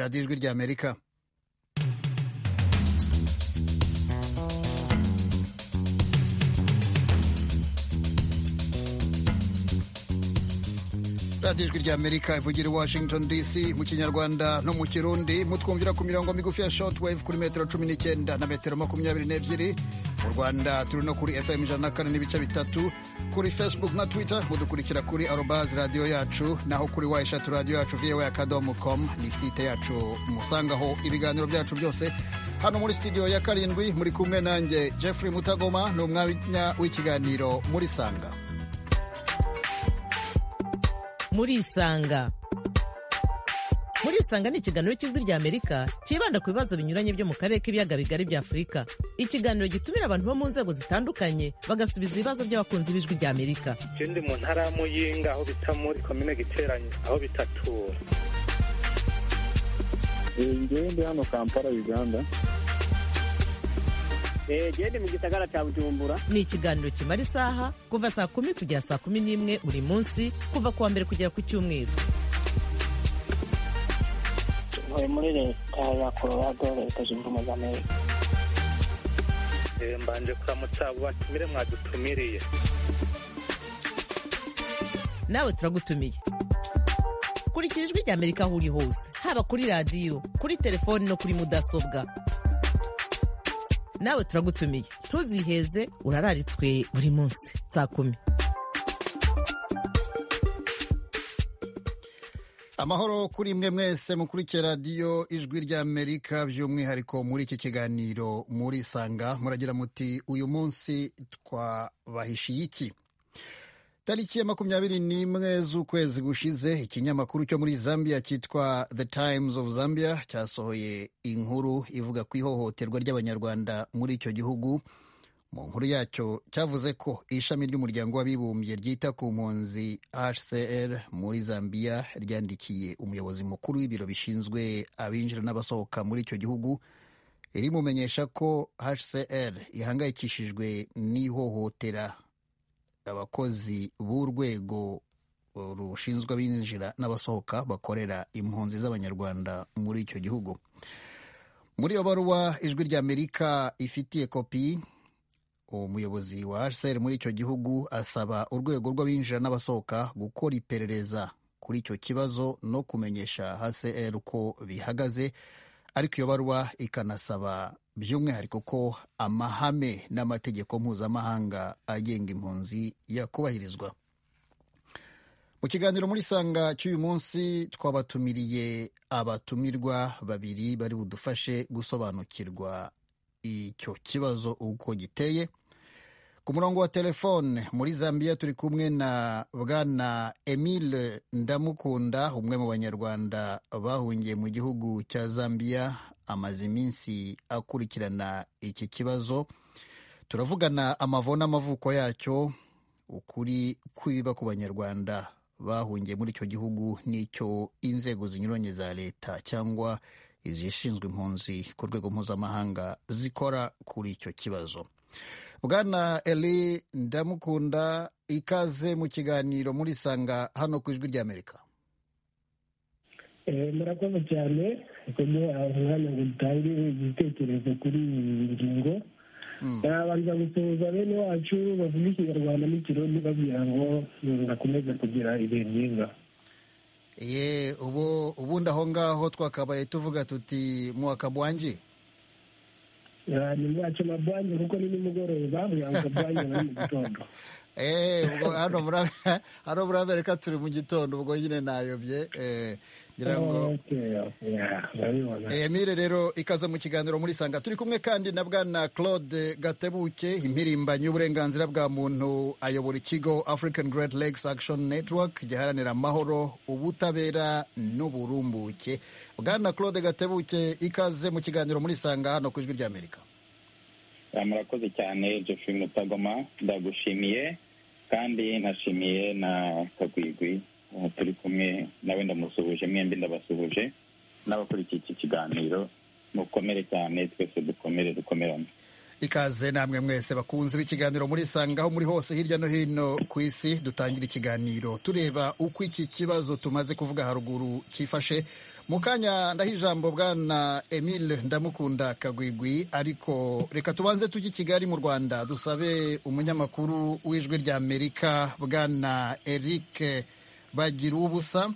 radiyo ijwi ry'Amerika. radiyo ijwi ry'Amerika ivugira i Washington DC mu kinyarwanda no mu kirundi, mutwumvira ku mirongo migufi ya shortwave kuri metero 19 na metero 22. Mu Rwanda turi no kuri FM 104.3, kuri Facebook na Twitter mudukurikira kuri @radio yacu, naho kuri wayeshatu radio yacu voa.com ni site yacu musangaho ibiganiro byacu byose. Hano muri studio ya 7 muri kumwe nanjye Jeffrey Mutagoma, n'umwanya w'ikiganiro muri Sanga. Muri Isanga ni ikiganiro cy'ijwi ry'Amerika kibanda ku bibazo binyuranye byo mu karere k'ibiyaga bigari bya Afurika. Ikiganiro gitumira abantu bo mu nzego zitandukanye bagasubiza ibibazo by'abakunzi b'ijwi ry'Amerika. Ndi mu ntara ya Muyinga, aho bita muri komine Giteranyi, aho bitatura. Ndi hano Kampala, Uganda. Ndi mu gisagara cya Bujumbura. Ni ikiganiro kimara isaha kuva saa 10 kugera saa 11 buri munsi, kuva kuwa mbere kugera ku cyumweru. Ntuye muri leta ya Colorado, leta zunze ubumwe za Amerika. Mbanje kuramutsa abo batumire mwadutumiriye. Nawe turagutumiye. Kurikira ijwi ry'Amerika aho uri hose, haba kuri radiyo, kuri telefoni no kuri mudasobwa. Nawe turagutumiye, ntuziheze, urararitswe buri munsi saa 10. Amahoro kuri mwe mwese mukurikira radiyo ijwi ry'Amerika, by'umwihariko muri iki kiganiro muri Sanga. Muragira muti uyu munsi twabahishiye iki? Tariki ya 21 z'ukwezi gushize, ikinyamakuru cyo muri Zambia cyitwa The Times of Zambia cyasohoye inkuru ivuga ku ihohoterwa ry'Abanyarwanda muri icyo gihugu. Mu nkuru yacyo cyavuze ko ishami ry'umuryango w'abibumbye ryita ku mpunzi HCR muri Zambia ryandikiye umuyobozi mukuru w'ibiro bishinzwe abinjira n'abasohoka muri icyo gihugu, rimumenyesha ko HCR ihangayikishijwe n'ihohotera abakozi b'urwego rushinzwe abinjira n'abasohoka bakorera impunzi z'Abanyarwanda muri icyo gihugu. Muri iyo baruwa ijwi ry'Amerika ifitiye kopi, umuyobozi wa HCR muri icyo gihugu asaba urwego rw'abinjira n'abasohoka gukora iperereza kuri icyo kibazo no kumenyesha HCR uko bihagaze, ariko iyo baruwa ikanasaba by'umwihariko ko amahame n'amategeko mpuzamahanga agenga impunzi yakubahirizwa. Mu kiganiro muri Sanga cy'uyu munsi twabatumiriye abatumirwa babiri bari budufashe gusobanukirwa icyo kibazo uko giteye. Ku murongo wa telefone muri Zambia turi kumwe na Bwana Emile Ndamukunda, umwe mu Banyarwanda bahungiye mu gihugu cya Zambia, amaze iminsi akurikirana iki kibazo. Turavugana amavo n'amavuko yacyo, ukuri kw'ibiba ku Banyarwanda bahungiye muri icyo gihugu n'icyo inzego zinyuranye za leta cyangwa izishinzwe impunzi ku rwego mpuzamahanga zikora kuri icyo kibazo. Bwana Eli Ndamukunda, ikaze mu kiganiro muri Sanga hano ku ijwi ry'Amerika. Murakoze cyane kumuha umwanya ngo dutange igitekerezo kuri iyi ngingo. Nabanza gusuhuza bene wacu bavuga Ikinyarwanda n'Ikirundi babwira ngo bakomeze kugira ibihe byiza. Ubundi aho ngaho twakabaye tuvuga tuti mwakabwanji. Ni mwacu mabwanji kuko ni nimugoroba, mwakabwanji ni mu gitondo. Hano murabereka turi mu gitondo, ubwo nyine nayobye. Ngira ngo Emile rero ikaza mu kiganiro muri Sanga. Turi kumwe kandi na Bwana Claude Gatebuke, impirimbanyi y'uburenganzira bwa muntu, ayobora ikigo African Great Lakes Action Network giharanira amahoro, ubutabera n'uburumbuke. Bwana Claude Gatebuke, ikaze mu kiganiro muri Sanga hano ku ijwi ry'Amerika. Murakoze cyane Jeffrey Mutagoma, ndagushimiye kandi nashimiye na Kagwigwi turi kumwe nawe, ndamusuhuje, mwembi ndabasuhuje, n'abakurikiye iki kiganiro mukomere cyane, twese dukomerane. Ikaze namwe mwese bakunze b'ikiganiro muri Sanga aho muri hose hirya no hino ku isi. Dutangira ikiganiro tureba uko iki kibazo tumaze kuvuga haruguru cyifashe mu kanya ndaha ijambo bwana Emile Ndamukunda Kagwigwi, ariko reka tubanze tujye i Kigali mu Rwanda dusabe umunyamakuru w'Ijwi ry'Amerika bwana Eric Bagiruwubusa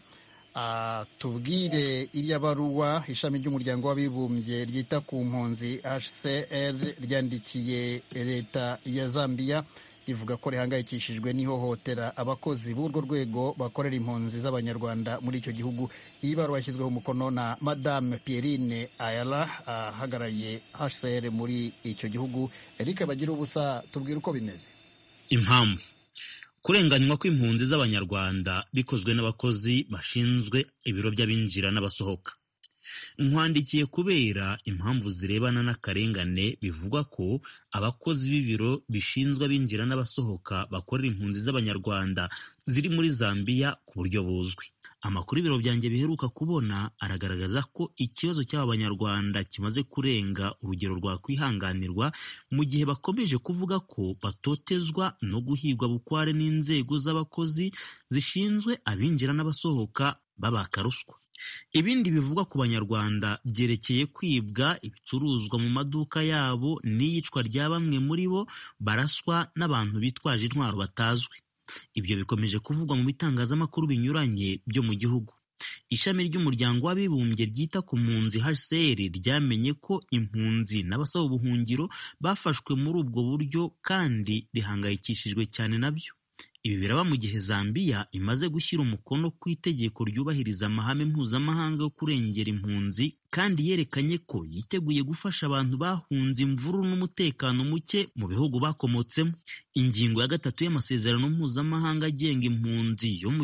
tubwire iriya baruwa ishami ry'umuryango w'abibumbye ryita ku mpunzi HCR ryandikiye leta ya Zambia rivuga ko rihangayikishijwe n'ihohotera abakozi b'urwo rwego bakorera impunzi z'abanyarwanda muri icyo gihugu. Iyi baruwa yashyizweho umukono na Madame Pierrine Ayala ahagarariye HCR muri icyo gihugu. Eric Bagiruwubusa, tubwire uko bimeze. Impamvu kurenganywa kw'impunzi z'abanyarwanda bikozwe n'abakozi bashinzwe ibiro by'abinjira n'abasohoka. Nkwandikiye kubera impamvu zirebana n'akarengane bivugwa ko abakozi b'ibiro bishinzwe abinjira n'abasohoka bakorera impunzi z'abanyarwanda ziri muri Zambia ku buryo buzwi. Amakuru ibiro byanjye biheruka kubona aragaragaza ko ikibazo cy'aba banyarwanda kimaze kurenga urugero rwa kwihanganirwa mu gihe bakomeje kuvuga ko batotezwa no guhigwa bukware n'inzego z'abakozi zishinzwe abinjira n'abasohoka babaka ruswa. Ibindi bivugwa ku banyarwanda byerekeye kwibwa ibicuruzwa mu maduka yabo n'iyicwa rya bamwe muri bo baraswa n'abantu bitwaje intwaro batazwi. Ibyo bikomeje kuvugwa mu bitangazamakuru binyuranye byo mu gihugu. Ishami ry'umuryango w'abibumbye ryita ku mpunzi HCR ryamenye ko impunzi n'abasaba ubuhungiro bafashwe muri ubwo buryo kandi rihangayikishijwe cyane nabyo. Ibi biraba mu gihe Zambia imaze gushyira umukono ku itegeko ryubahiriza amahame mpuzamahanga yo kurengera impunzi kandi yerekanye ko yiteguye gufasha abantu bahunze imvururu n'umutekano muke mu bihugu bakomotsemo. Ingingo ya 3 y'amasezerano mpuzamahanga agenga impunzi yo mu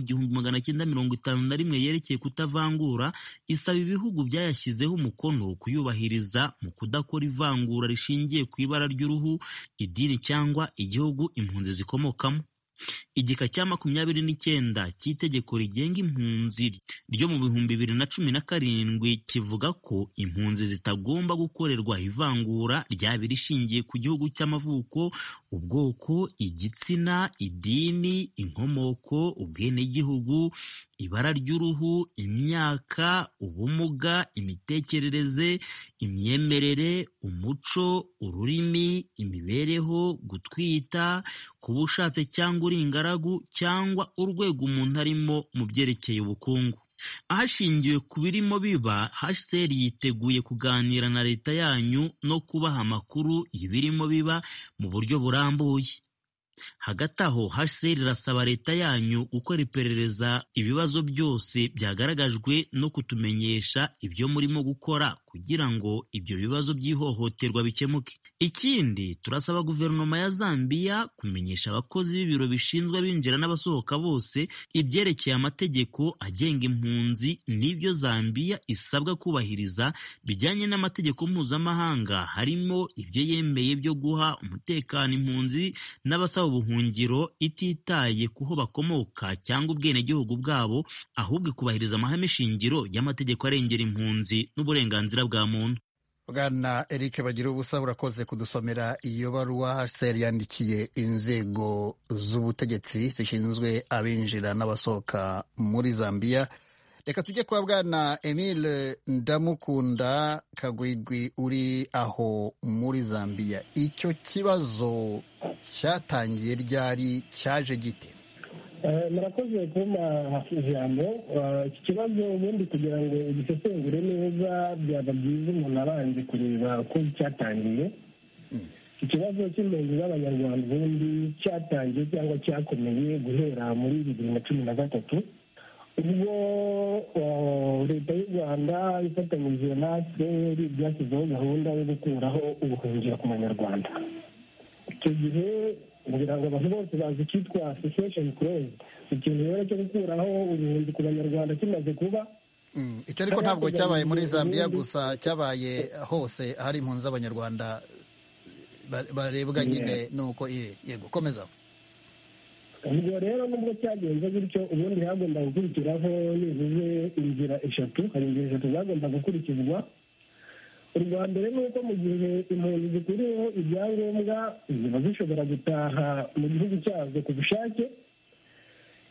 1951 yerekeye kutavangura isaba ibihugu byayashyizeho umukono kuyubahiriza mu kudakora ivangura rishingiye ku ibara ry'uruhu, idini cyangwa igihugu impunzi zikomokamo. Igika cya 29 cy'itegeko rigenga impunzi ryo mu 2017 kivuga ko impunzi zitagomba gukorerwa ivangura ryaba rishingiye ku gihugu cy'amavuko, ubwoko, igitsina, idini, inkomoko, ubwenegihugu, ibara ry'uruhu, imyaka, ubumuga, imitekerereze, imyemerere, umuco, ururimi, imibereho, gutwita, kuba ushatse cyangwa uri ingaragu cyangwa urwego umuntu arimo mu byerekeye ubukungu. Ahashingiwe ku birimo biba, HCR yiteguye kuganira na leta yanyu no kubaha amakuru y'ibirimo biba mu buryo burambuye. Hagati aho, HCR irasaba leta yanyu gukora iperereza ibibazo byose byagaragajwe no kutumenyesha ibyo murimo gukora kugira ngo ibyo bibazo by'ihohoterwa bikemuke. Ikindi, turasaba guverinoma ya Zambia kumenyesha abakozi b'ibiro bishinzwe abinjira n'abasohoka bose ibyerekeye amategeko agenga impunzi n'ibyo Zambia isabwa kubahiriza bijyanye n'amategeko mpuzamahanga, harimo ibyo yemeye byo guha umutekano impunzi n'abasaba ubuhungiro ititaye kuho bakomoka cyangwa ubwenegihugu bwabo, ahubwo ikubahiriza amahame shingiro y'amategeko arengera impunzi n'uburenganzira bwa muntu. Bwana Eric Bagiruwubusa, urakoze kudusomera iyo baruwa HCR yandikiye inzego z'ubutegetsi zishinzwe abinjira n'abasohoka muri Zambia. Reka tujye kwa bwana Emile Ndamukunda Kagwigwi uri aho muri Zambia. Icyo kibazo cyatangiye ryari, cyaje gite? murakoze kumpa ijambo. Iki kibazo ubundi kugira ngo ugisesengure neza byaba byiza umuntu abanje kureba uko cyatangiye. Ikibazo cy'impunzi z'abanyarwanda ubundi cyatangiye cyangwa cyakomeye guhera muri 2013 ubwo leta y'u Rwanda ifatanyije na HCR byashyizeho gahunda yo gukuraho ubuhungiro ku banyarwanda. Icyo gihe kugira ngo abantu bose bazi icyitwa association clause, ikintu rero cyo gukuraho ubuhunzi ku banyarwanda kimaze kuba. Icyo ariko ntabwo cyabaye muri Zambia gusa, cyabaye hose hari impunzi z'abanyarwanda barebwa nyine nuko. Yego, komeza. Ubwo rero nubwo cyagenze gutyo, ubundi hagomba gukurikiraho nibuze inzira eshatu. Hari inzira eshatu zagomba gukurikizwa. Urwa mbere ni uko mu gihe impunzi zikuriyeho ibyangombwa ziba zishobora gutaha mu gihugu cyazo ku bushake.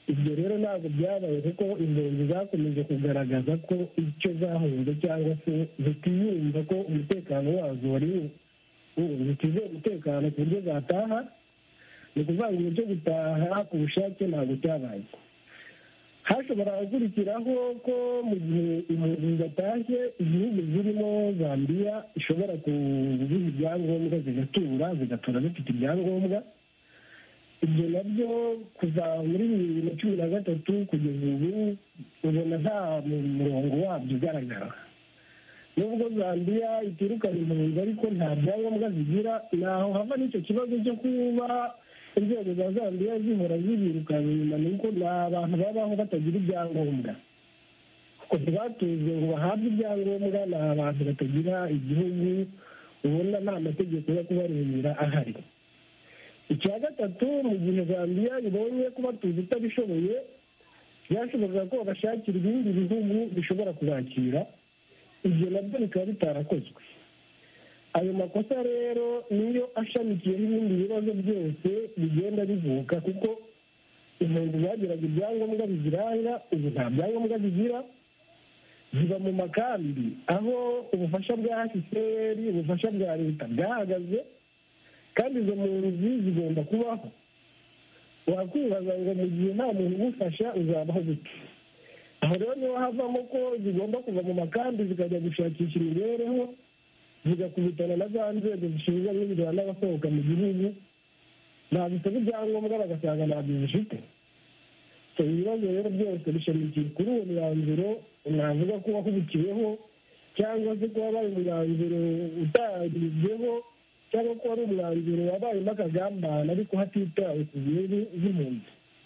ibyo rero ntabwo byabaye kuko impunzi zakomeje kugaragaza ko icyo zahunze cyangwa se zitiyumva ko umutekano wazo wari zitizeye umutekano ku buryo zataha. ni ukuvuga ngo cyo gutaha ku bushake ntabwo cyabaye. hashobora gukurikiraho ko mu gihe impunzi zidatashye igihugu zirimo Zambia ishobora kuziha ibyangombwa zigatura zifite ibyangombwa. ibyo nabyo kuva muri 2013 kugeza ubu ubona nta murongo wabyo ugaragara. nubwo Zambia itirukana impunzi ariko nta byangombwa zigira. naho hava n'icyo kibazo cyo kuba inzego za Zambia zihora zibirukana inyuma, ni uko ni abantu babaho batagira ibyangombwa. kuko ntibatuze ngo bahabwe ibyangombwa, ni abantu batagira igihugu, ubona nta mategeko yo kubarengera ahari. icya gatatu, mu gihe Zambia ibonye kubatuza itabishoboye, byashoboraga ko bashakira ibindi bihugu bishobora kubakira. ibyo nabyo bikaba bitarakozwe. ayo makosa rero niyo ashamikiyeho ibindi bibazo byose bigenda bivuka, kuko impunzi zagiraga ibyangombwa biziranga, ubu nta byangombwa zigira. ziba mu makambi aho ubufasha bwa HCR, ubufasha bwa leta bwahagaze, kandi izo mpunzi zigomba kubaho. wakwibaza ngo mu gihe nta muntu ugufasha uzabaho gute? aho rero niho havamo ko zigomba kuva mu makambi zikajya gushakisha imibereho, zigakubitana na za nzego zishinzwe abinjira n'abasohoka mu gihugu, ntabisaba ibyangombwa bagasanga ntabyo zifite. ibibazo rero byose bishamikiye kuri uwo mwanzuro navuga ko wahubukiweho, cyangwa se ko wabaye umwanzuro utagizweho, cyangwa ko wari umwanzuro wabayemo akagambane ariko hatitawe ku nyungu z'impunzi.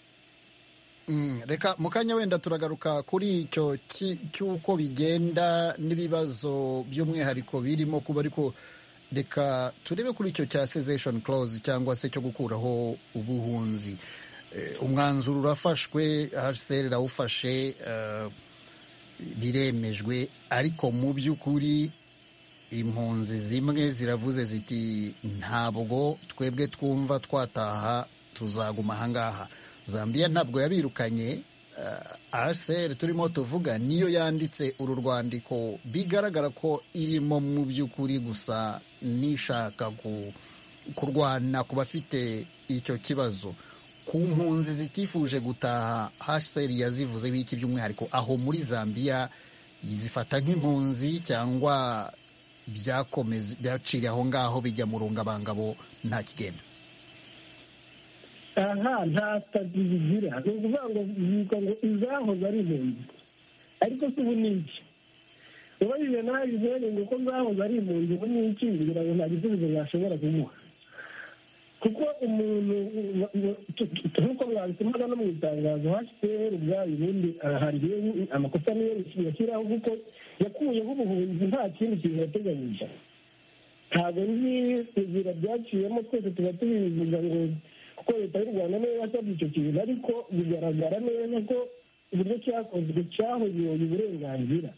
reka mu kanya wenda turagaruka kuri icyo cy'uko bigenda n'ibibazo by'umwihariko birimo kuba, ariko reka turebe kuri icyo cya cessation clause cyangwa se cyo gukuraho ubuhunzi. umwanzuro urafashwe, HCR irawufashe, biremejwe, ariko mu by'ukuri impunzi zimwe ziravuze ziti ntabwo twebwe twumva twataha, tuzaguma ahangaha. Zambia ntabwo yabirukanye. HCR turimo tuvuga niyo yanditse uru rwandiko, bigaragara ko irimo mu by'ukuri gusa nishaka kurwana ku bafite icyo kibazo. ku mpunzi zitifuje gutaha, HCR yazivuze biki by'umwihariko aho muri Zambia? zifata nk'impunzi cyangwa byaciriye aho ngaho bijya mu rungabangabo nta kigenda? nta stati zigira. ni ukuvuga ngo zitwa ngo izahoze ari impunzi, ariko si ubu ni iki? ubajije nawe izere ngo ko zahoze ari impunzi ubu ni iki, kugira ngo nta gisubizo yashobora kumuha. kuko umuntu nk'uko mwabisomaga no mu itangazo, HCR ubwayo ubundi hari amakosa niyo yashyiraho, kuko yakuyeho ubuhunzi nta kindi kintu yateganyije. ntabwo nzi inzira byaciyemo, twese tuba tubivuga ngo kuko leta y'u Rwanda niyo yasabye icyo kintu, ariko bigaragara neza ko uburyo cyakozwe cyahonyoye uburenganzira.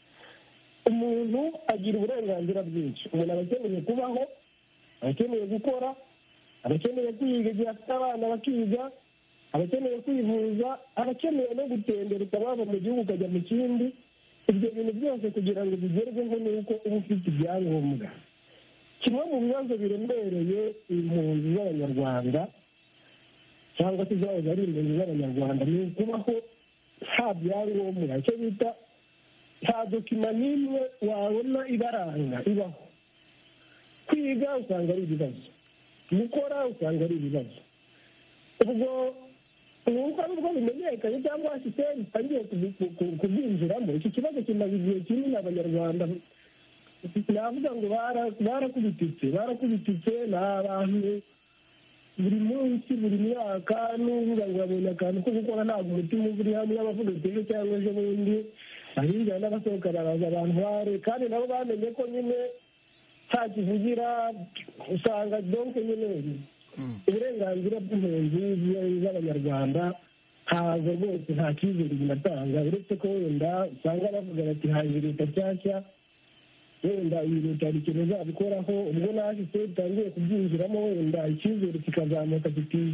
umuntu agira uburenganzira bwinshi. umuntu aba akeneye kubaho, aba akeneye gukora, abakeneye kwiga igihe afite abana bakiga, abakeneye kwivuza, abakeneye no gutembera ukabava mu gihugu ukajya mu kindi. ibyo bintu byose kugira ngo bigerweho ni uko uba ufite ibyangombwa. kimwe mu bibazo biremereye impunzi z'abanyarwanda cyangwa se zahoze ari impunzi z'abanyarwanda ni ukubaho nta byangombwa, icyo bita nta dokima n'imwe wabona ibaranga ibaho. kwiga usanga ari ibibazo, gukora usanga ari ibibazo. ubwo nuko ari bwo bimenyekanye cyangwa HCR itangiye kubyinjiramo. iki kibazo kimaze igihe kinini. abanyarwanda navuga ngo barakubititse. ni abantu buri munsi, buri myaka, n'uvuga ngo babonye akantu ko gukora ntabwo umutima uba uri hamwe. abavuga ejo cyangwa ejo bundi, ahinjira n'abasohoka baraza abantu bare, kandi nabo bamenye ko nyine nta kivugira. usanga donke nyine uburenganzira bw'impunzi z'abanyarwanda ntabwo rwose nta cyizere binatanga, uretse ko wenda usanga bavuga bati haje leta nshyashya, wenda iyi leta hari ikintu izabikoraho. ubwo na HCR itangiye kubyinjiramo, wenda icyizere kikazamuka kiti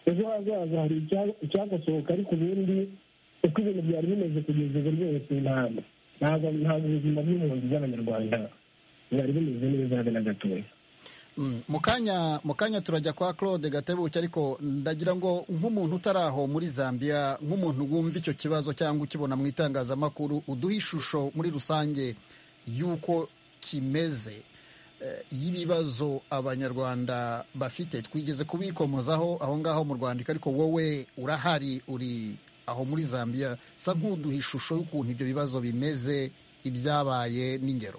ejo hazaza hari icyagosohoka, ariko ubundi uko ibintu byari bimeze kugeza ubu rwose ntabwo ubuzima bw'impunzi z'abanyarwanda bwari bumeze neza habe na gatoya. mu kanya turajya kwa Claude Gatebuke, ariko ndagira ngo nk'umuntu utari aho muri Zambia, nk'umuntu wumva icyo kibazo cyangwa ukibona mu itangazamakuru, uduha ishusho muri rusange y'uko kimeze, y'ibibazo abanyarwanda bafite. Twigeze kubikomozaho aho ngaho mu Rwanda, ariko wowe urahari, uri aho muri Zambia, sa nk'uduha ishusho y'ukuntu ibyo bibazo bimeze, ibyabaye n'ingero.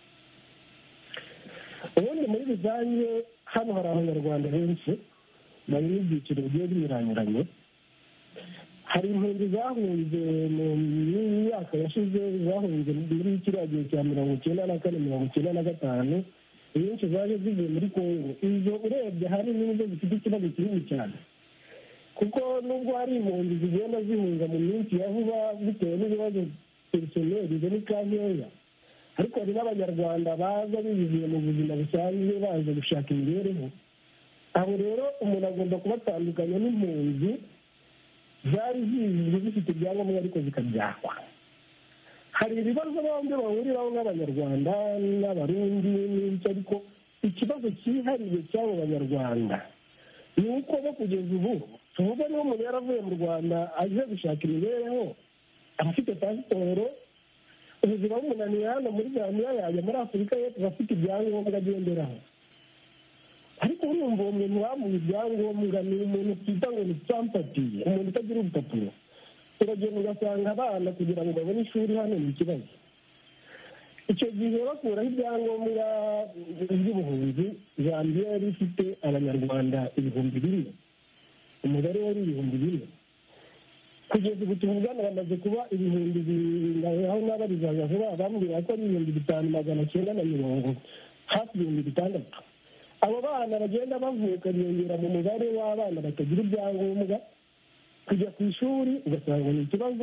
ubundi muri rusange hano hari abanyarwanda benshi bari n'ibyiciro bigiye binyuranyuranye. hari impunzi zahunze mu myaka yashize, zahunze muri kiriya gihe cya 1994 1995, inyinshi zaje zivuye muri Kongo. izo urebye hari n'izo zifite ikibazo kinini cyane, kuko nubwo hari impunzi zigenda zihunga mu minsi ya vuba bitewe n'ibibazo perisoneri ni kankeya, ariko hari n'abanyarwanda baza bibiziye mu buzima busanzwe baje gushaka imibereho. aho rero umuntu agomba kubatandukanya n'impunzi zari zizwe zifite ibyangombwa ariko zikabyakwa. hari ibibazo bombi bahuriraho n'abanyarwanda n'abarundi n'icyo, ariko ikibazo cyihariye cy'abo banyarwanda ni uko bo kugeza ubu, tuvuge niba umuntu yaravuye mu Rwanda aje gushaka imibereho, abafite pasiporo, ubuzima bw'umunaniye hano muri Zambia, yajya muri Afurika y'Epfo afite ibyangombwa agenderaho. ariko urumva uwo muntu wamuha ibyangombwa ni umuntu twita ngo ni sampatiye, umuntu utagira urupapuro. uragenda ugasanga abana kugira ngo babone ishuri hano ni ikibazo. icyo gihe bakuraho ibyangombwa by'ubuhunzi, Zambia yari ifite abanyarwanda 4,000, umubare wari 4,000. kugeza ubu tuvugana bamaze kuba 2,000, aho n'abarizaga vuba bambwira ko ari 5,990, hafi 6,000. abo bana bagenda bavuka biyongera mu mubare w'abana batagira ibyangombwa. kujya ku ishuri ugasanga ni ikibazo.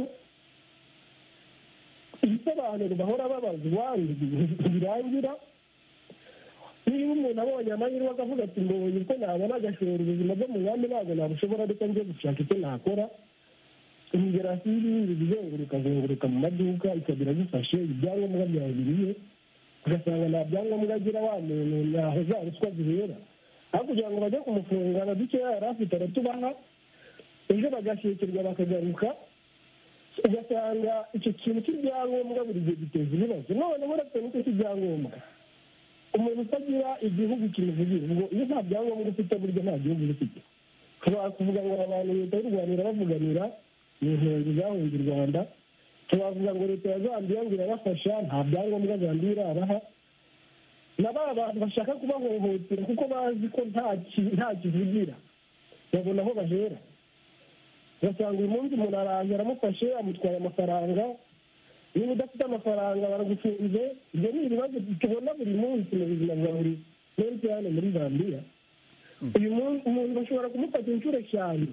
ibisobanuro bahora babazwa birangira. niba umuntu abonye amahirwe akavuga ati mbonye uko nabona agashora ubuzima bwo mu nkambi ntabwo nabushobora, ariko njye gushaka icyo nakora. imigerasi y'ibibi izenguruka mu maduka ikagira gifashe ibyangombwa byawe biriye, ugasanga nta byangombwa agira, wa muntu ntaho za ruswa zihera. aho kugira ngo bajye kumufunga na dukeya yari afite aratubaha, ejo bagashyikirwa bakagaruka, ugasanga icyo kintu cy'ibyangombwa buri gihe giteza ibibazo. noneho uretse n'icyo cy'ibyangombwa, umuntu utagira igihugu kimuvugira, ubwo iyo nta byangombwa ufite burya nta gihugu ufite. tubakuvuga ngo abantu leta y'u Rwanda irabavuganira, ni impunzi zahunze u Rwanda. tubavuga ngo leta ya Zambia ngo irabafasha, nta byangombwa Zambia irabaha. na ba bantu bashaka kubahohotera kuko bazi ko nta kivugira, babona aho bahera. ugasanga uyu munsi umuntu araje aramufashe, amutwaye amafaranga. niba udafite amafaranga baragufunze. ibyo ni ibibazo tubona buri munsi mu buzima bwa buri munsi hano muri Zambia. uyu munsi umuntu bashobora kumufata inshuro 5,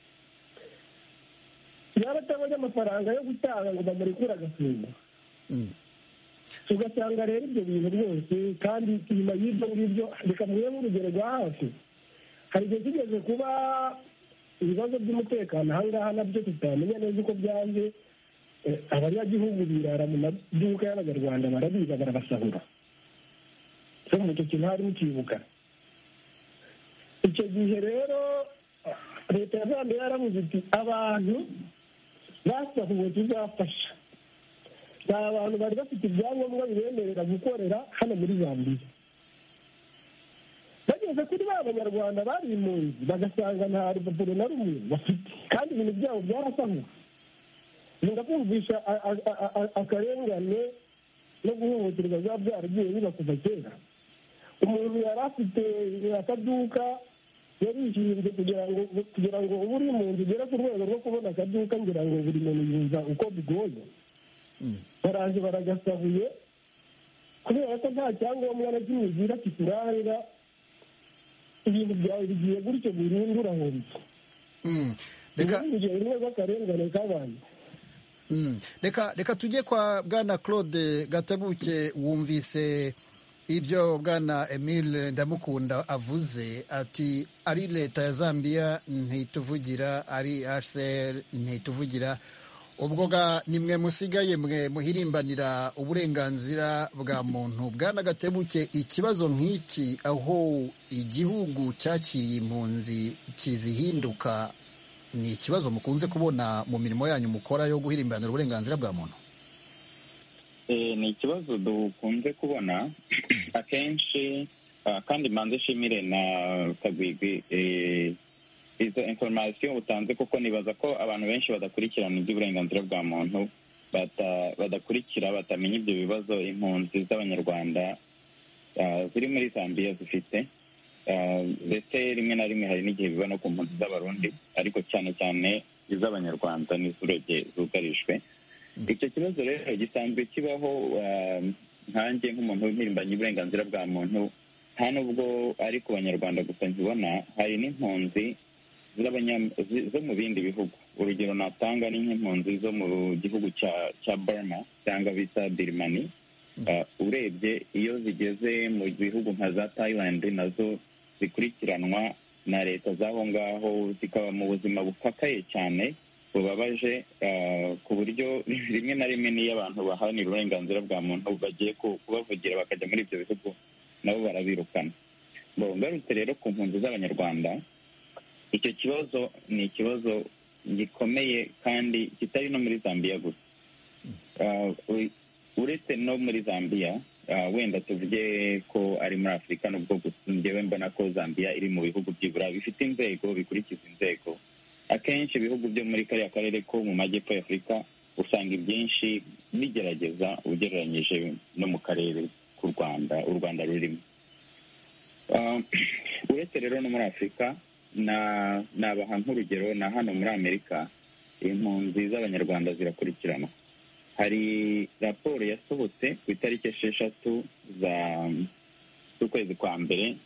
yaba atabonye amafaranga yo gutanga ngo bamurekure agafunga. ugasanga rero ibyo bintu byose, kandi inyuma y'ibyo ngibyo, reka muhe nk'urugero rwa hafi. hari igihe kigeze kuba ibibazo by'umutekano aha ngaha nabyo tutamenya neza uko byaje. abanyagihugu birara mu maduka y'abanyarwanda, barabiza barabasahura. so mu icyo kintu harimo ikibuga. icyo gihe rero leta ya Zambia yaravuze iti abantu basahuwe tuzafasha. ni abantu bari bafite ibyangombwa bibemerera gukorera hano muri Zambia. bageze kuri ba banyarwanda bari impunzi, bagasanga nta rupapuro na rumwe bafite, kandi ibintu byabo byarasahuwe. ndakumvisha akarengane no guhohoterwa biba byaragiye biba kuva kera. umuntu yari afite akaduka, yarishinze kugira ngo ubu uri impunzi ugere ku rwego rwo kubona akaduka, ngira ngo buri muntu yumva uko bigoye. baraje baragasahuye kubera ko nta cyangombwa na kimwe ugira kikuranga. ibintu byawe bigiye gutyo burundu, urahombye. urugero rumwe rw'akarengane k'abantu. reka tujye kwa Bwana Claude Gatebuke. wumvise ibyo bwana Emile Ndamukunda avuze ati ari leta ya Zambia ntituvugira, ari HCR ntituvugira, ubwo ga nimwe musigaye mwe muhirimbanira uburenganzira bwa muntu. Bwana Gatebuke, ikibazo nk'iki aho igihugu cyakiriye impunzi kizihinduka ni ikibazo mukunze kubona mu mirimo yanyu mukora yo guhirimbanira uburenganzira bwa muntu? Ni ikibazo dukunze kubona akenshi, kandi manze shimire na Kagwigwi izo information utanze, kuko nibaza ko abantu benshi badakurikirana iby'uburenganzira bwa muntu, badakurikira, batamenya ibyo bibazo impunzi z'abanyarwanda ziri muri Zambia zifite, ndetse rimwe na rimwe hari n'igihe biba no ku mpunzi z'abarundi, ariko cyane cyane iz'abanyarwanda n'iz'uruge zugarijwe. Icyo kibazo rero gisanzwe kibaho, nkanjye nk'umuntu w'impirimbanyi uburenganzira bwa muntu, nta nubwo ari ku banyarwanda gusa nkibona, hari n'impunzi zo mu bindi bihugu. Urugero natanga ni nk'impunzi zo mu gihugu cya Burma cyangwa bita Birmani. Urebye iyo zigeze mu bihugu nka za Thailand, nazo zikurikiranwa na leta z'aho ngaho, zikaba mu buzima bukakaye cyane bubabaje, ku buryo rimwe na rimwe n'iyo abantu baharanira uburenganzira bwa muntu bagiye kubavugira bakajya muri ibyo bihugu, nabo barabirukana. Ngarutse rero ku mpunzi z'abanyarwanda, icyo kibazo ni ikibazo gikomeye kandi kitari no muri Zambia gusa. Uretse no muri Zambia, wenda tuvuge ko ari muri Afurika, nubwo njyewe mbona ko Zambia iri mu bihugu by'ibura bifite inzego bikurikiza inzego. Akenshi ibihugu byo muri kariya karere ko mu majyepfo ya Afurika usanga ibyinshi bigerageza ugereranyije no mu karere k'u Rwanda, u Rwanda rurimo. Uretse rero no muri Afurika, nabaha nk'urugero na hano muri Amerika, impunzi z'abanyarwanda zirakurikiranwa. Hari raporo yasohotse ku itariki 6 z'ukwezi kwa mbere,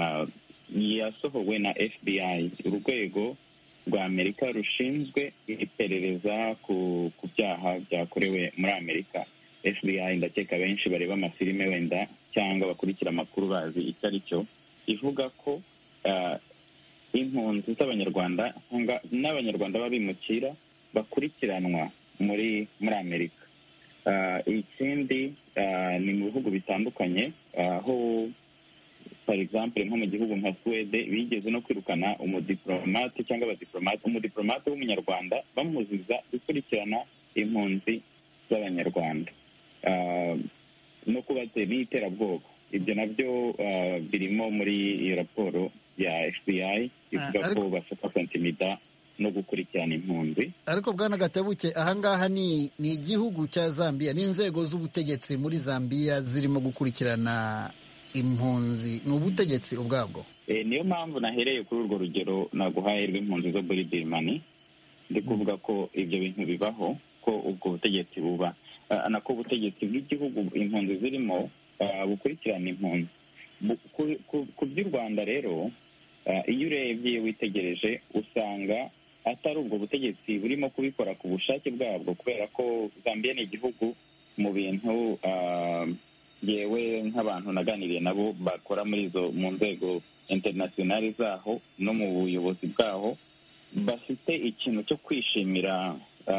yasohowe na FBI, urwego rwa Amerika rushinzwe iperereza ku byaha byakorewe muri Amerika. FBI ndakeka benshi bareba amafilime wenda cyangwa bakurikira amakuru bazi icyo ari cyo. Ivuga ko impunzi z'abanyarwanda n'abanyarwanda babimukira bakurikiranwa muri Amerika. Ikindi ni mu bihugu bitandukanye, aho for example nko mu gihugu nka Swede bigeze no kwirukana umudiplomate cyangwa umudiplomate w'umunyarwanda bamuziza gukurikirana impunzi z'abanyarwanda no kubatera iterabwoba. Ibyo nabyo birimo muri iyo raporo ya FBI ivuga ko bashaka kwantimida no gukurikirana impunzi. Ariko bwana Gatebuke, ahangaha ni igihugu cya Zambia, n'inzego z'ubutegetsi muri Zambia zirimo gukurikirana impunzi, ni ubutegetsi ubwabwo. Niyo mpamvu nahereye kuri urwo rugero naguhaye rw'impunzi zo muri Birmani, ndi kuvuga ko ibyo bintu bibaho, ko ubwo butegetsi buba nako ubutegetsi bw'igihugu impunzi zirimo bukurikirana impunzi. Ku by'u Rwanda rero, iyo urebye witegereje usanga atari ubwo butegetsi burimo kubikora ku bushake bwabwo, kubera ko Zambia ni igihugu mu bintu yewe nk'abantu naganiriye nabo bakora mu nzego internationali zaho no mu buyobozi bwaho, bafite ikintu cyo kwishimira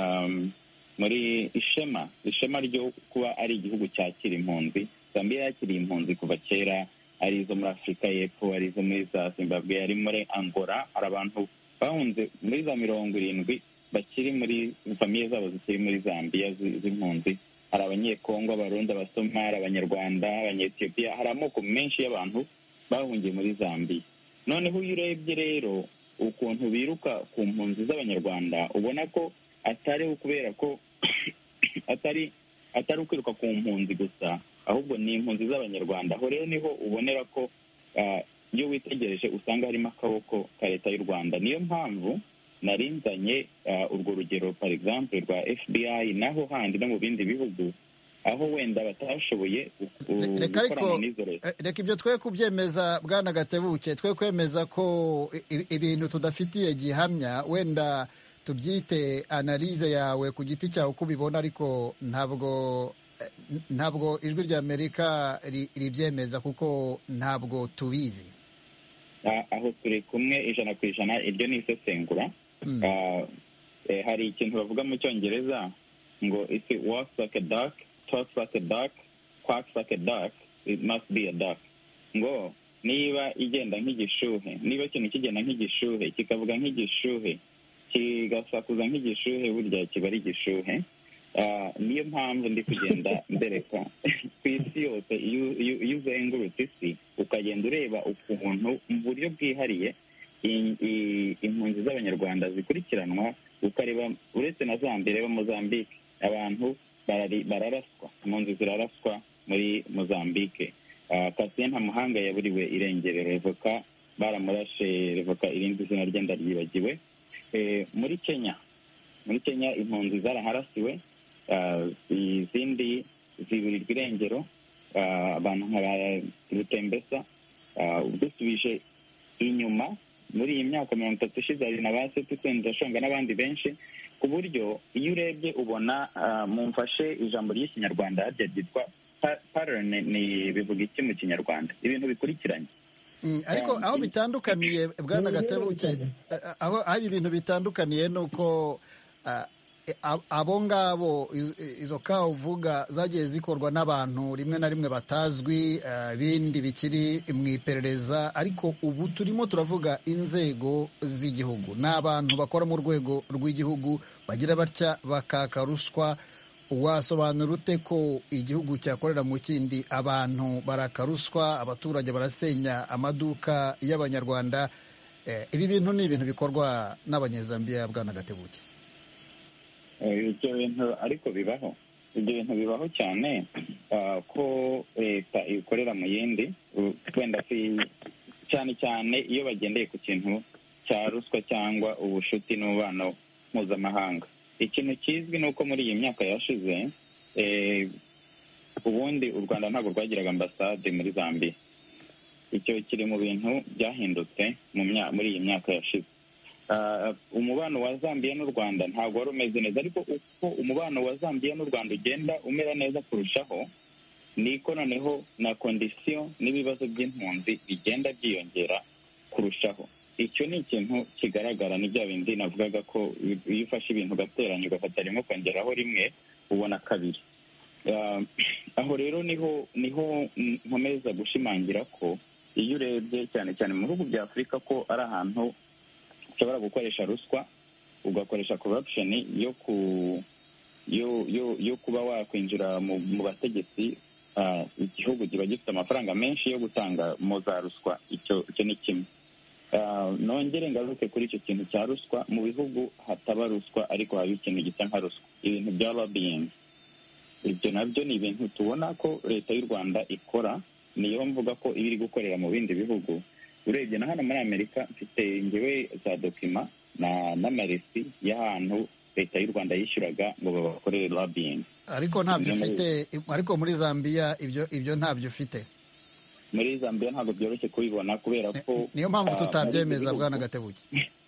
muri ishema ryo kuba ari igihugu cyakira impunzi. Zambia yakiriye impunzi kuva kera, ari izo muri Afurika y'Epfo, ari izo muri za Zimbabwe, ari muri Angola. Hari abantu bahunze muri za 70 bakiri muri famiye zabo zikiri muri Zambia z'impunzi. Hari abanyekongo, abarundi, abasomali, abanyarwanda, abanyetiyopiya, hari amoko menshi y'abantu bahungiye muri Zambia. Noneho iyo urebye rero ukuntu biruka ku mpunzi z'abanyarwanda, ubona ko atari ukubera ko atari ukwiruka ku mpunzi gusa, ahubwo ni impunzi z'abanyarwanda. Aho rero niho ubonera ko iyo witegereje usanga harimo akaboko ka leta y'u Rwanda. Niyo mpamvu narinzanye urwo rugero par exemple rwa FBI naho handi no mu bindi bihugu aho wenda batashoboye gukorana n'izo leta. Reka ibyo twe kubyemeza bwana Gatebuke, twe kwemeza ko ibintu tudafitiye gihamya, wenda tubyite analize yawe ku giti cyawe uko ubibona, ariko ntabwo ntabwo ijwi ry'Amerika ribyemeza kuko ntabwo tubizi. Aho turi kumwe 100%. Iryo ni isesengura. Hari ikintu bavuga mu cyongereza ngo if it walks like a duck, talks like a duck, quacks like a duck, it must be a duck. Ngo niba igenda nk'igishuhe, niba ikintu kigenda nk'igishuhe kikavuga nk'igishuhe kigasakuza nk'igishuhe, burya kiba ari igishuhe. Niyo mpamvu ndi kugenda mbereka ku isi yose, iyo uzengurutse isi ukagenda ureba ukuntu mu buryo bwihariye impunzi z'abanyarwanda zikurikiranwa, ukareba uretse na Zambia, reba Mozambique, abantu bararaswa, impunzi ziraraswa muri Mozambique. Kasien Ntamuhanga yaburiwe irengero, Revoka baramurashe, Revoka irindi zina rye ndaryibagiwe. Muri Kenya impunzi zaraharasiwe, izindi ziburirwa irengero, abantu nka Rutembesa. Dusubije inyuma muri iyi myaka 30 ishize, hari na ba Setusenza Shonga n'abandi benshi, ku buryo iyo urebye ubona mumfashe ijambo ry'ikinyarwanda harya ryitwa pattern, ni bivuga iki mu kinyarwanda? Ibintu bikurikiranye. Ariko aho bitandukaniye Bwana Gatebuke, aho ibintu bitandukaniye nuko abo ngabo izo ka uvuga zagiye zikorwa n'abantu rimwe na rimwe batazwi, bindi bikiri mu iperereza, ariko ubu turimo turavuga inzego z'igihugu n'abantu bakora mu rwego rw'igihugu bagira batya bakaka ruswa. Wasobanura ute ko igihugu cyakorera mu kindi abantu baraka ruswa, abaturage barasenya amaduka y'Abanyarwanda? Ibi bintu ni ibintu bikorwa n'Abanyezambiya, Bwana Gatebuke? Ibyo bintu ariko bibaho, ibyo bintu bibaho cyane, ko leta ikorera mu yindi, wenda cyane cyane iyo bagendeye ku kintu cya ruswa cyangwa ubushuti n'umubano mpuzamahanga. Ikintu kizwi ni uko muri iyi myaka yashize, ubundi u Rwanda ntabwo rwagiraga ambasade muri Zambia. Icyo kiri mu bintu byahindutse muri iyi myaka yashize. Umubano wa Zambia n'u Rwanda ntabwo wari umeze neza, ariko uko umubano wa Zambia n'u Rwanda ugenda umera neza kurushaho, niko noneho na kondisiyo n'ibibazo by'impunzi bigenda byiyongera kurushaho. Icyo ni ikintu kigaragara, ni bya bindi navugaga ko iyo ufashe ibintu ugateranya ugafata rimwe ukongeraho rimwe ubona kabiri. Aho rero niho nkomeza gushimangira ko iyo urebye cyane cyane mu bihugu bya Afurika ko ari ahantu ushobora gukoresha ruswa, ugakoresha corruption yo kuba wakwinjira mu bategetsi, igihugu kiba gifite amafaranga menshi yo gutanga mu za ruswa. Icyo ni kimwe. Nongere ngaruke kuri icyo kintu cya ruswa. Mu bihugu hataba ruswa ariko haba ikintu gisa nka ruswa, ibintu bya lobbying. Ibyo nabyo ni ibintu tubona ko leta y'u Rwanda ikora, niyo mvuga ko iba iri gukorera mu bindi bihugu. Urebye na hano muri Amerika mfite ngewe za dokima n'amaresi y'ahantu leta y'u Rwanda yishyuraga ngo babakorere lobbying. Ariko ntabyo ufite, ariko muri Zambia ibyo ntabyo ufite. Muri Zambia ntabwo byoroshye kubibona kubera ko niyo mpamvu tutabyemeza, Bwana Gatebuke.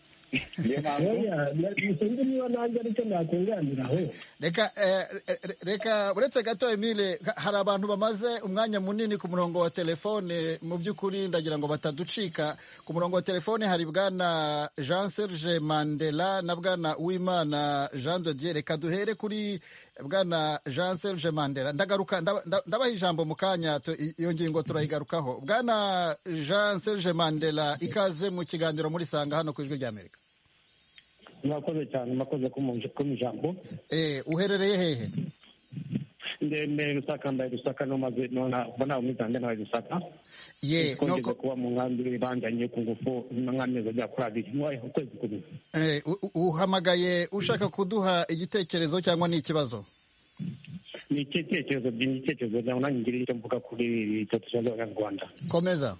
Reka uretse gato Emile, hari abantu bamaze umwanya munini ku murongo wa telefone. Mu by'ukuri ndagira ngo bataducika. Ku murongo wa telefone hari Bwana Jean Serge Mandela na Bwana Uwimana Jean de Dieu. Reka duhere kuri Bwana Jean Serge Mandela. Ndagaruka ndabaha ijambo mu kanya, iyo ngingo turayigarukaho. Bwana Jean Serge Mandela, ikaze mu kiganiro muri Sanga hano ku Ijwi ry'Amerika. Mwakoze cyane, mwakoze ku ijambo. Uherereye hehe? Ndembe Lusaka, mbaye Lusaka nomaze bona umizande nawe Lusaka. Noko kuba mu nkambi bandanye ku ngufu n'amezi ajya kuri abiri mwaye ukwezi kumwe. Uhamagaye ushaka kuduha igitekerezo cyangwa ni ikibazo? Ni igitekerezo cyangwa nanjye icyo mvuga kuri icyo cy'Abanyarwanda. Komeza.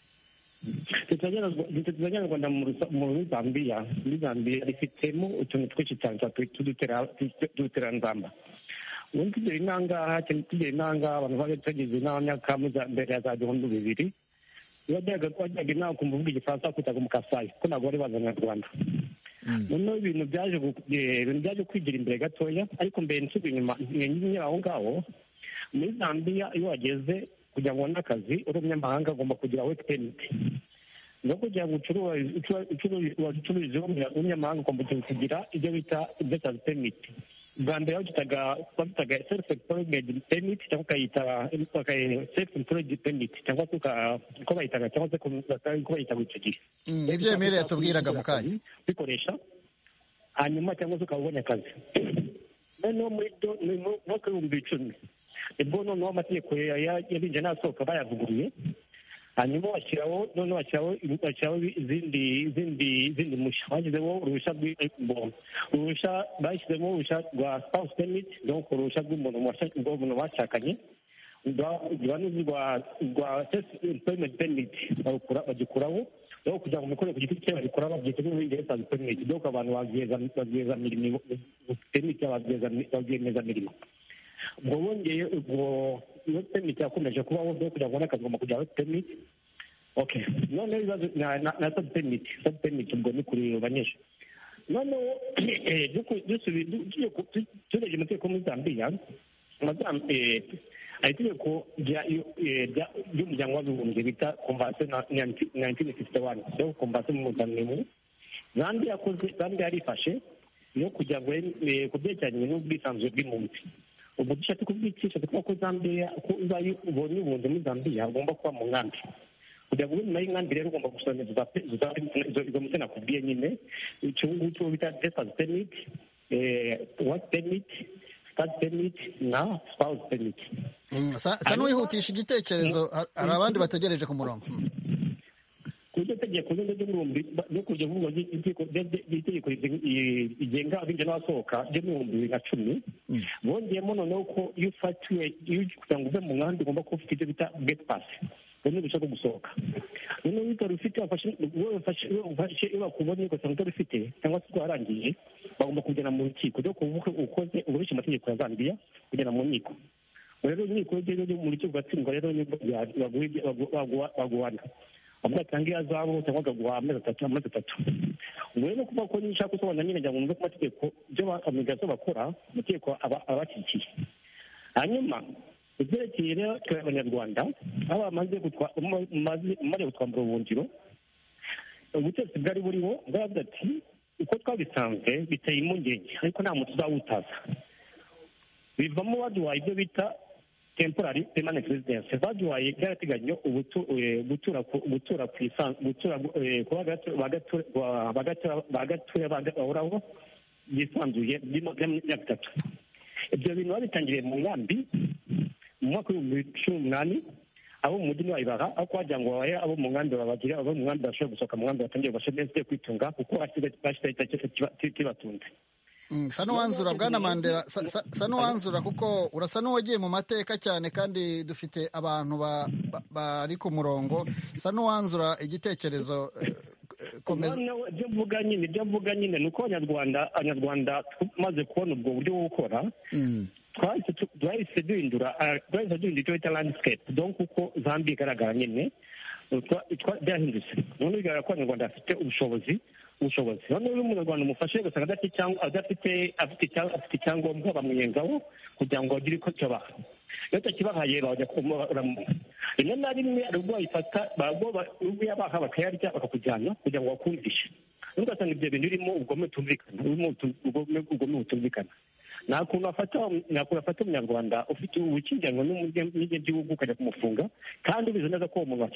Abanyarwanda muri Zambia rifitemo utuntu twinshi cyane tudutera nzamba. Ubundi tugera inanga abantu bari tugeze n'abanyaka mbere ya za 2000 wajyaga inama ukumva uvuga igifaransa kwitaga mu Kasai ko ntabwo bari bazi Abanyarwanda. Noneho ibintu byaje kwigira imbere gatoya, ariko mbere nsubiye inyuma aho ngaho muri Zambia iyo wageze kugira ngo ubone akazi uri umunyamahanga agomba kugira work permit no kugira ngo ucuruzi w'umunyamahanga ugomba kugira ibyo bita investors permit. Bwa mbere bitaga self employed permit cyangwa ukayita self employed permit cyangwa se uko bayitaga cyangwa se uko bayitaga icyo gihe. Ibyo Emile yatubwiraga mu kanya bikoresha hanyuma cyangwa se ukaba ubonye akazi. Noneho muri mwaka w'ibihumbi 10 nibwo noneho amategeko yabinjira n'asohoka bayavuguruye, hanyuma bashyiraho izindi mushya. Bashyizeho bashyizemo uruhushya rwa spouse permit, donc uruhushya rw'umuntu bashakanye, rwa self employment permit bagikuraho, aho kugira ngo umukore ku giti cye bagikora babyita nk'investors permit, donc abantu barwiyemezamirimo permit y'abarwiyemezamirimo. ubwo bongeye ubwo iyo permit yakomeje kubaho byo kugira ngo n'akazi ugomba kujya permit. Okay, noneho ibibazo na sub permit ubwo ni kuri banyesha. Noneho tureje amategeko muri Zambia, itegeko ry'umuryango w'abibumbye bita Convention 1951, so Convention mpuzamahanga Zambia yarifashe yo kugira ngo ku byerekeranye n'ubwisanzure bw'impunzi. Ubu dushaka kubwicisha kuko Zambia ko ubonye ubundi muri Zambia ugomba kuba mu nkambi. Kugira ngo nyuma y'inkambi rero ugomba gusomeza izo mutse nakubwiye nyine, icyo ngicyo bita investors permit, work permit, start permit na spouse permit. Sa n'uwihutisha igitekerezo, hari abandi bategereje ku murongo. Iryo tegeko ryo kujya vuba itegeko rigenga abinjira n'abasohoka ryo mu 2010 bongeyemo noneho ko iyo ufatiwe kugira ngo uve mu nkambi ugomba kuba ufite ibyo bita gate pass, ni uruhushya rwo gusohoka. Noneho iyo utarufite iyo bakubonye ugasanga utarufite cyangwa se rwarangiye, bagomba kugera mu rukiko ryo kuvuga ukoze uburisha amategeko ya Zambia kugera mu nkiko. Rero inkiko ryo mu rukiko gatsindwa rero nibwo baguhana abatanga iyazabu cyangwa bakaguha amezi atatu. Ubwo rero kuvuga ko nishaka gusobanura nyine njya mu mategeko byo bamigazo bakora amategeko abakikiye. Hanyuma ibyerekeye rero twe abanyarwanda aba bamaze gutwambura ubuhungiro, ubutegetsi bwari buriho bwaravuze ati uko twabisanzwe biteye impungenge ariko nta muntu uzawutaza. Bivamo baduhaye ibyo bita temporary permanent residence, baduhaye byarateganya gutura bahoraho yisanzuye by'imyaka 3. Ibyo bintu babitangiriye mu nkambi mu mwaka w'2018, abo mu mujyi ntibayibaha aho kugira ngo babaye abo mu nkambi babagira abo mu nkambi bashobora gusohoka mu nkambi batangiye bashobora kwitunga kuko bashyize kibatunze. Sa n'uwanzura Bwana Mandela, sa n'uwanzura kuko urasa n'uwagiye mu mateka cyane kandi dufite abantu bari ku murongo. Sa n'uwanzura igitekerezo komeza. Ibyo mvuga nyine ni uko abanyarwanda tumaze kubona ubwo buryo bwo gukora, twahise duhindura icyo bita landscape, donc uko Zambia igaragara nyine byahindutse. None bigaragara ko abanyarwanda bafite ubushobozi. Noneho iyo umunyarwanda umufashe ugasanga afite icyangombwa bamwengaho kugira ngo bagire uko cyabaha. Iyo atakibahaye bajya kumuramu. Rimwe na rimwe hari ubwo bayifata ubwo yabaha bakayarya bakakujyana kugira ngo bakumvishe. Ugasanga ibyo bintu birimo ubugome butumvikana. Nta kuntu afata umunyarwanda ufite ubukingiranywe n'igihugu ukajya kumufunga kandi ubizi neza ko uwo muntu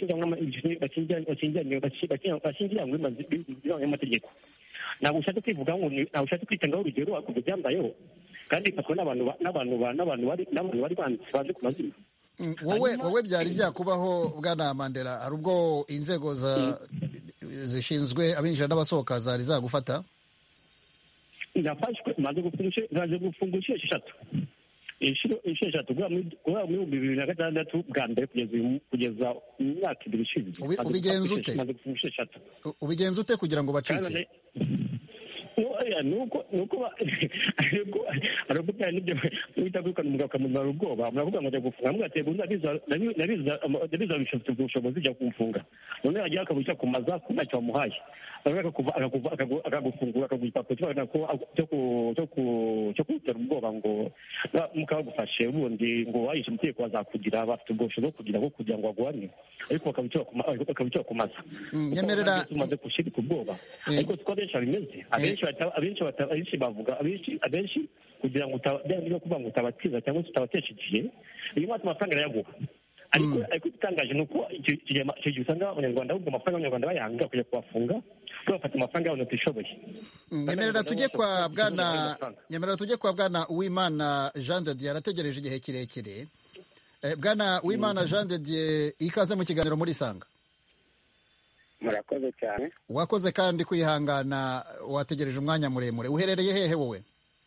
bashyingiranywe n'amategeko. Ntabwo ushatse kwivuga ngo ntabwo ushatse kwitangaho urugero wakoze byambayeho kandi bifatwa n'abantu bari bazi ku mazina. Wowe byari byakubaho Bwana Mandela, hari ubwo inzego zishinzwe abinjira n'abasohoka zari zagufata? Ndafashwe maze gufunga inshuro eshatu guhera muri 2006 bwa mbere kugeza mu myaka 2 ishize. Ubigenza ute? Maze gufunga inshuro eshatu. Ubigenza ute kugira ngo bacike? nuko arakubwira n'ibyo wita kwirukana umugabo ukamumara ubwoba muravuga ngo ajya gufunga mwategura nabiza bifite ubushobozi byo kumfunga none yagiye akabushya kumaza ko ntacyo wamuhaye akagufungura akaguha igipapuro cyo kutera ubwoba ngo mukabagufashe ubundi ngo wayishe umutegeko bazakugira bafite ubwo bushobozi bwo kugira ngo baguhane ariko bakabicara kumaza nyemerera umaze gushirika ubwoba ariko siko abenshi bimeze abenshi bavuga abenshi kugira ngo no kuvuga ngo utabatiza cyangwa se utabatesha igihe iyo mwatse amafaranga arayaguha ariko igitangaje ni uko icyo gihe usanga abanyarwanda ahubwo amafaranga y'abanyarwanda bayanga kujya kubafunga kuko bafata amafaranga y'abantu batishoboye. nyemerera tujye kwa bwana Uwimana Jean de Dieu arategereje igihe kirekire. Bwana Uwimana Jean de Dieu, ikaze mu kiganiro muri Sanga. Murakoze cyane. Wakoze kandi kwihangana, wategereje umwanya muremure. Uherereye hehe wowe?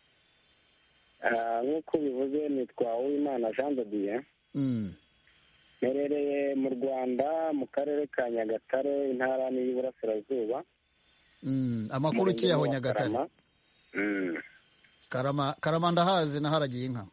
Nk'uko bivuze nitwa Uwimana Jean de Dieu. Mperereye mu Rwanda mu karere ka Nyagatare, intara y'Iburasirazuba. Amakuru ki yaho Nyagatare? Karama ndahazi, naharagiye inka.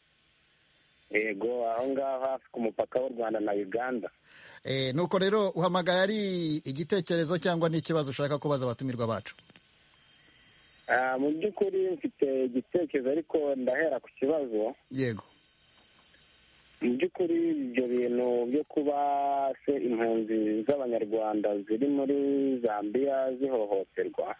Yego, aho ngaho hafi ku mupaka w'u Rwanda na Uganda. Nuko rero uhamagaye ari igitekerezo cyangwa n'ikibazo ushaka kubaza abatumirwa bacu? Mu by'ukuri mfite igitekerezo ariko ndahera ku kibazo. Yego. Mu by'ukuri ibyo bintu byo kuba se impunzi z'abanyarwanda ziri muri Zambia zihohoterwa,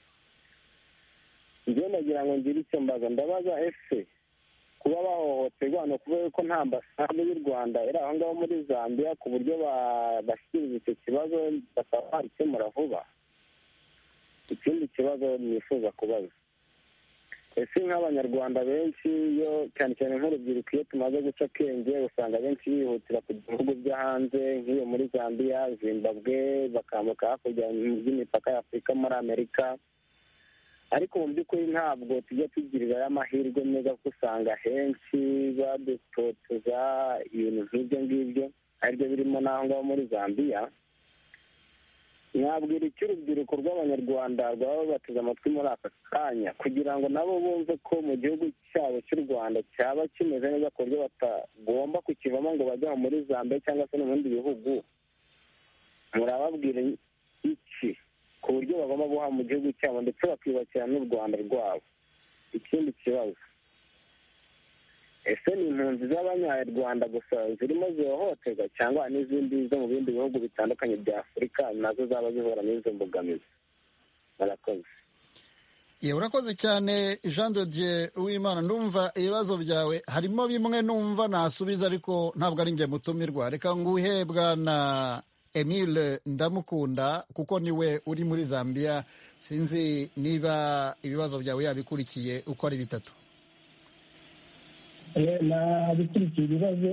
njye ndagira ngo ngire icyo mbaza. Ndabaza ese kuba bahohoterwa ni ukuvuga ko nta ambasade y'u Rwanda iri aho ngaho muri Zambia ku buryo bashyikiriza icyo kibazo bakaba babikemura vuba? Ikindi kibazo nifuza kubaza, ese nk'abanyarwanda benshi iyo cyane cyane nk'urubyiruko iyo tumaze guca akenge usanga benshi bihutira ku bihugu byo hanze nk'iyo muri Zambia, Zimbabwe, bakambuka hakurya y'imipaka ya Afurika muri Amerika, ariko mu by'ukuri ntabwo tujya tugirira amahirwe meza kuko usanga henshi badutoteza ibintu nk'ibyo ngibyo aribyo birimo n'aho ngaho muri Zambia. Mwabwira icyo urubyiruko rw'abanyarwanda rwaba bateze amatwi muri aka kanya kugira ngo nabo bumve ko mu gihugu cyabo cy'u Rwanda cyaba kimeze neza ku buryo batagomba kukivamo ngo bajye muri Zambia cyangwa se no mu bindi bihugu? Murababwira iki ku buryo bagomba guha mu gihugu cyabo ndetse bakiyubakira n'u Rwanda rwabo? Ikindi kibazo, ese ni impunzi z'abanyarwanda gusa zirimo zihohoterwa cyangwa n'izindi zo mu bindi bihugu bitandukanye bya Afurika nazo zaba zihura n'izo mbogamizi? Murakoze. Urakoze cyane Jean de Dieu Uwimana. Ndumva ibibazo byawe harimo bimwe numva nasubiza ariko ntabwo ari njye mutumirwa. Reka nguhe bwana Emile Ndamukunda kuko niwe uri muri Zambia. Sinzi niba ibibazo byawe yabikurikiye uko ari bitatu. nabikurikiye ibibazo.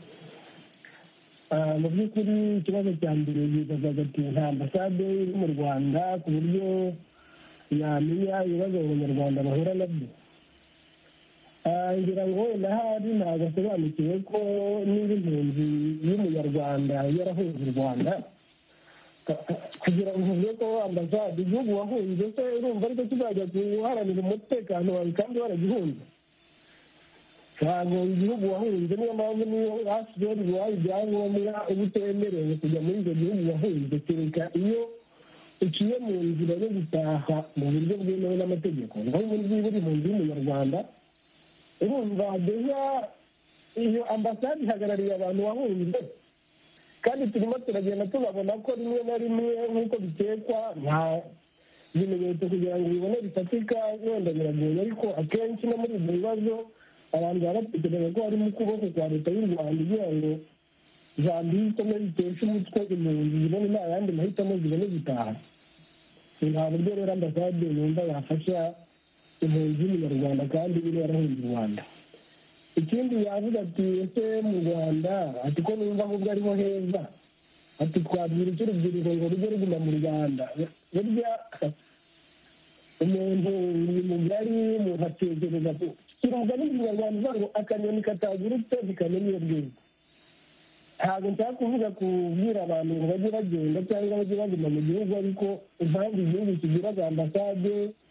Mu by'ukuri ikibazo cya mbere yibazaga ati nta ambasade iri mu Rwanda ku buryo yamenya ibibazo abanyarwanda bahura nabyo. Ngira ngo wenda hari ntabwo asobanukiwe ko niba impunzi y'umunyarwanda yarahunze u Rwanda kugira ngo uvuge ko ambasade igihugu wahunze se urumva ariko kizajya guharanira umutekano wawe kandi waragihunze? Ntabwo igihugu wahunze, niyo mpamvu niyo hasigaye iwawe ibyangombwa uba utemerewe kujya muri icyo gihugu wahunze kereka iyo uciye mu nzira yo gutaha mu buryo bwemewe n'amategeko. naho ubundi niba uri impunzi y'umunyarwanda urumva deja iyo ambasade ihagarariye abantu wahunze, kandi turimo turagenda tubabona ko rimwe na rimwe nk'uko bikekwa nta bimenyetso kugira ngo ubibone bifatika, wenda biragoye, ariko akenshi no muri ibyo bibazo abantu baba batekereza ko harimo ukuboko kwa leta y'u Rwanda kugira ngo Zambia ikomeze iteshe umutwe impunzi zibone nta yandi mahitamo zibone gutaha. Nta buryo rero ambasade yumva yafasha impunzi y'umunyarwanda kandi niba yarahunze u Rwanda. Ikindi yavuga ati ese mu Rwanda ati ko numva ahubwo ariho heza, ati twabwira icyo urubyiruko ngo rujye ruguma mu Rwanda. Burya umuntu uri mugari umuntu atekereza ko kirunga n'umunyarwanda uvuga ngo akanyoni katagurutse ntikamenya iyo bweze. Ntabwo nshaka kuvuga kubwira abantu ngo bajye bagenda cyangwa bajye baguma mu gihugu, ariko impamvu igihugu kigira za ambasade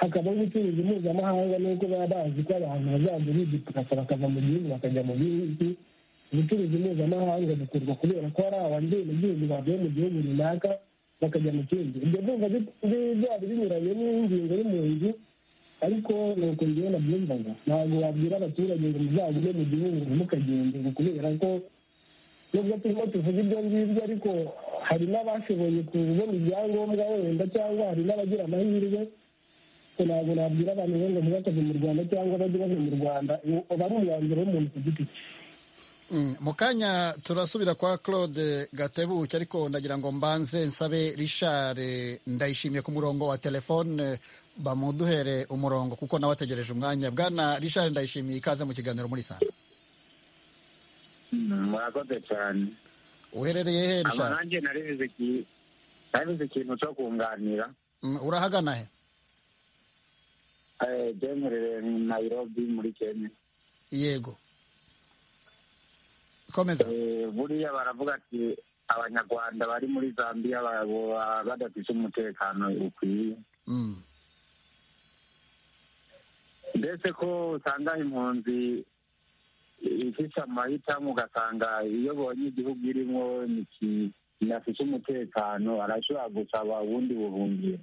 hakabaho ubucuruzi mpuzamahanga n'uko baba bazi ko abantu bazaza bidipurasa bakava mu gihugu bakajya mu bindi. Ubucuruzi mpuzamahanga bukorwa kubera ko hari abenegihugu bavuye mu gihugu runaka bakajya mu kindi. Ibyo ndumva byaba binyuranye n'ingingo y'impunzi, ariko ni uko njyewe nabyumvaga. Ntabwo wabwira abaturage ngo muzagume mu gihugu ntimukagende, kubera ko nubwo turimo tuvuga ibyo ngibyo, ariko hari n'abashoboye kubona ibyangombwa wenda, cyangwa hari n'abagira amahirwe. Ntabwo nabwira abantu ngo ntibakave mu Rwanda cyangwa bajye bava mu Rwanda, aba ari umwanzuro w'umuntu ku giti cye. Mu kanya turasubira kwa Claude Gatebuke, ariko ndagira ngo mbanze nsabe Richard Ndayishimiye ku murongo wa telefone bamuduhere umurongo kuko nawe ategereje umwanya. Bwana Richard Ndayishimiye, ikaze mu kiganiro muri Sanga. Murakoze cyane. Uherereye he Richard? Nanjye narize ikintu cyo kunganira. Urahagana he? Nherereye Nairobi muri Kenya. Yego, komeza. Buriya baravuga ati abanyarwanda bari muri Zambia badafite umutekano ukwiye. Mbese ko usanga impunzi ifite amahitamo, ugasanga iyo bonye igihugu irimo kinafite umutekano arashobora gusaba ubundi buhungiro.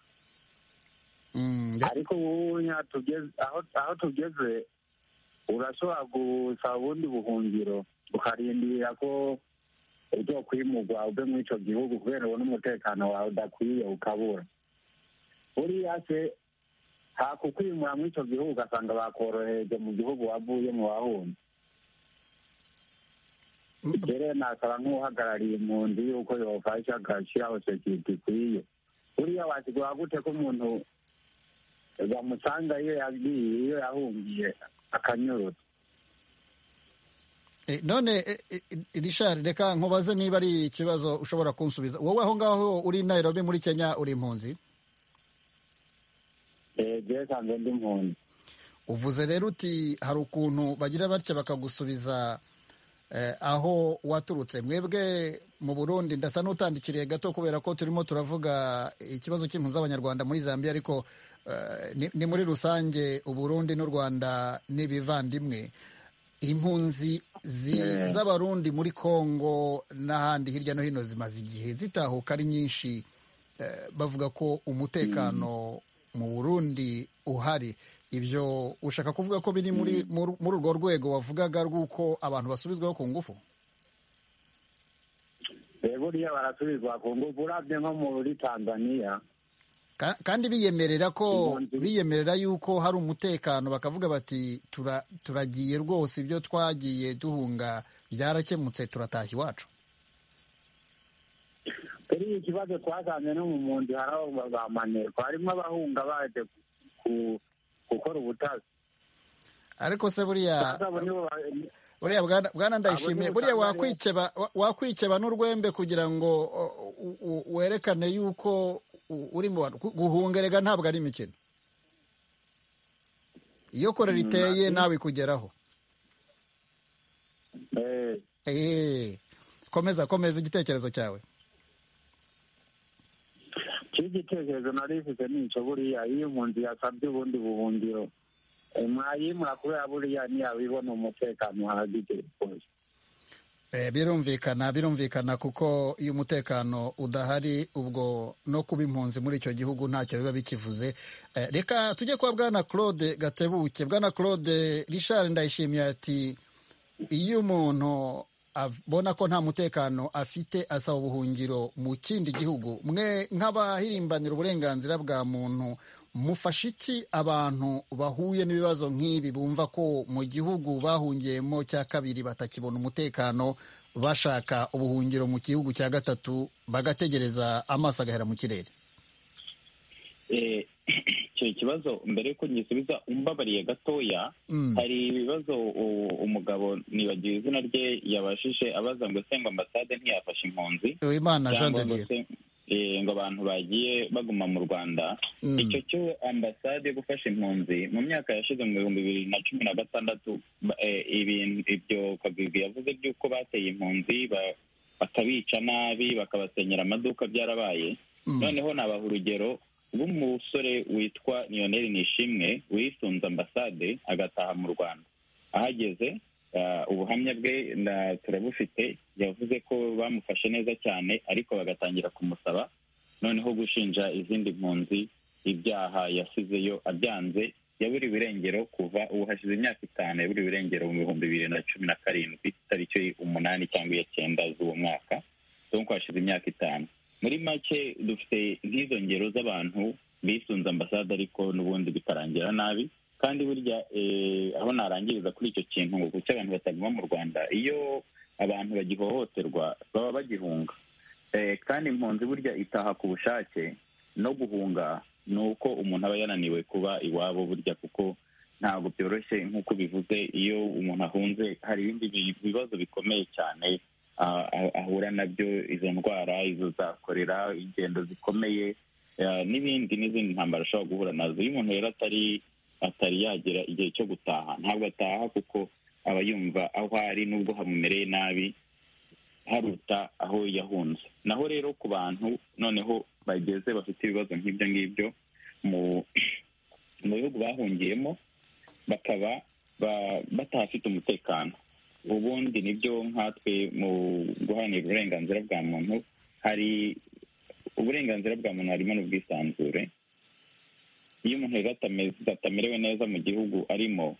Ariko ubu aho tugeze urashobora gusaba ubundi buhungiro ukarindira ko ujya kwimurwa uve muri icyo gihugu kubera ubona umutekano wawe udakwiye ukabura. Buriya se hakukwimura muri icyo gihugu ugasanga bakoroheje mu gihugu wavuyemo wahunze. Rero nasaba nk'uhagarariye impunzi yuko yofasha agashyiraho sekiriti ikwiye. Buriya wasigura gute ko umuntu bamusanga iyo yahungiye akanyurutse? None Richard, reka nkubaze niba ari ikibazo ushobora kunsubiza. Wowe aho ngaho uri Nairobi muri Kenya uri impunzi? Sanzwe ndi impunzi. Uvuze rero uti hari ukuntu bagira batya bakagusubiza aho waturutse. Mwebwe mu Burundi, ndasa n'utandikiriye gato kubera ko turimo turavuga ikibazo cy'impunzi z'abanyarwanda muri Zambia, ariko ni muri rusange Uburundi n'u Rwanda n'ibivandimwe. Impunzi z'abarundi muri Kongo n'ahandi hirya no hino zimaze igihe zitahuka ari nyinshi, bavuga ko umutekano mu Burundi uhari. Ibyo ushaka kuvuga ko biri muri urwo rwego wavugaga rw'uko abantu basubizwaho ku ngufu? Buriya barasubizwa ku ngufu. Urabye nko muri Tanzania, kandi biyemerera yuko hari umutekano, bakavuga bati turagiye rwose, ibyo twagiye duhunga byarakemutse, turatashya iwacu. Kuri ikibazo twasanze no mu mpunzi hari aho bamaneko, harimo abahunga baje gukora ubutasi. Ariko se buriya Bwana Ndayishimiye, buriya wakwikeba n'urwembe kugira ngo werekane yuko uri mu bantu. Guhungerega ntabwo ari imikino. Iyo korera iteye nawe ikugeraho. Komeza igitekerezo cyawe. Igitekerezo nari mfite ni icyo, buriya iyo impunzi yasabye ubundi buhungiro mwayimura kubera buriya ntiyabibona umutekano uhagije rwose. Birumvikana kuko iyo umutekano udahari, ubwo no kuba impunzi muri icyo gihugu ntacyo biba bikivuze. Reka tujye kwa Bwana Claude Gatebuke. Bwana Claude, Richard Ndayishimiye ati iyo umuntu abona ko nta mutekano afite asaba ubuhungiro mu kindi gihugu, mwe nk'abahirimbanira uburenganzira bwa muntu mufasha iki abantu bahuye n'ibibazo nk'ibi, bumva ko mu gihugu bahungiyemo cya kabiri batakibona umutekano, bashaka ubuhungiro mu gihugu cya gatatu, bagategereza amaso agahera mu kirere? icyo kibazo mbere yuko ngisubiza umbabariye gatoya, hari ibibazo umugabo nibagiwe izina rye yabashije abaza ngo ese ngo ambasade ntiyafashe impunzi cyangwa ngo abantu bagiye baguma mu Rwanda. Icyo cyo ambasade yo gufasha impunzi mu myaka yashize mu 2016 ibyo Kagwigwi yavuze by'uko bateye impunzi bakabica nabi bakabasenyera amaduka byarabaye. Noneho nabaha urugero bw'umusore witwa Lionel Nishimwe wisunze ambasade agataha mu Rwanda. Ahageze ubuhamya bwe turabufite, yavuze ko bamufashe neza cyane ariko bagatangira kumusaba noneho gushinja izindi mpunzi ibyaha yasizeyo abyanze. Yaburiwe irengero kuva ubu hashize imyaka 5, yaburiwe irengero mu 2017 tariki 8 cyangwa 9 z'uwo mwaka, donc hashize imyaka 5. Muri make dufite nk'izo ngero z'abantu bisunze ambasade ariko n'ubundi bikarangira nabi. Kandi burya aho narangiriza kuri icyo kintu ngo kuki abantu bataguma mu Rwanda, iyo abantu bagihohoterwa baba bagihunga, kandi impunzi burya itaha ku bushake. No guhunga ni uko umuntu aba yananiwe kuba iwabo burya, kuko ntabwo byoroshye nk'uko bivuze. Iyo umuntu ahunze hari ibindi bibazo bikomeye cyane ahura nabyo, izo ndwara, izo za korera, ingendo zikomeye, n'izindi ntambara ashobora guhura nazo. Iyo umuntu rero atari yagera igihe cyo gutaha, ntabwo ataha kuko aba yumva aho ari nubwo hamumereye nabi haruta aho yahunze. Naho rero ku bantu noneho bageze bafite ibibazo nk'ibyo ngibyo mu bihugu bahungiyemo, bakaba batahafite umutekano, ubundi nibyo nkatwe mu guharanira uburenganzira bwa muntu, hari uburenganzira bwa muntu harimo n'ubwisanzure. Iyo umuntu rero atamerewe neza mu gihugu arimo,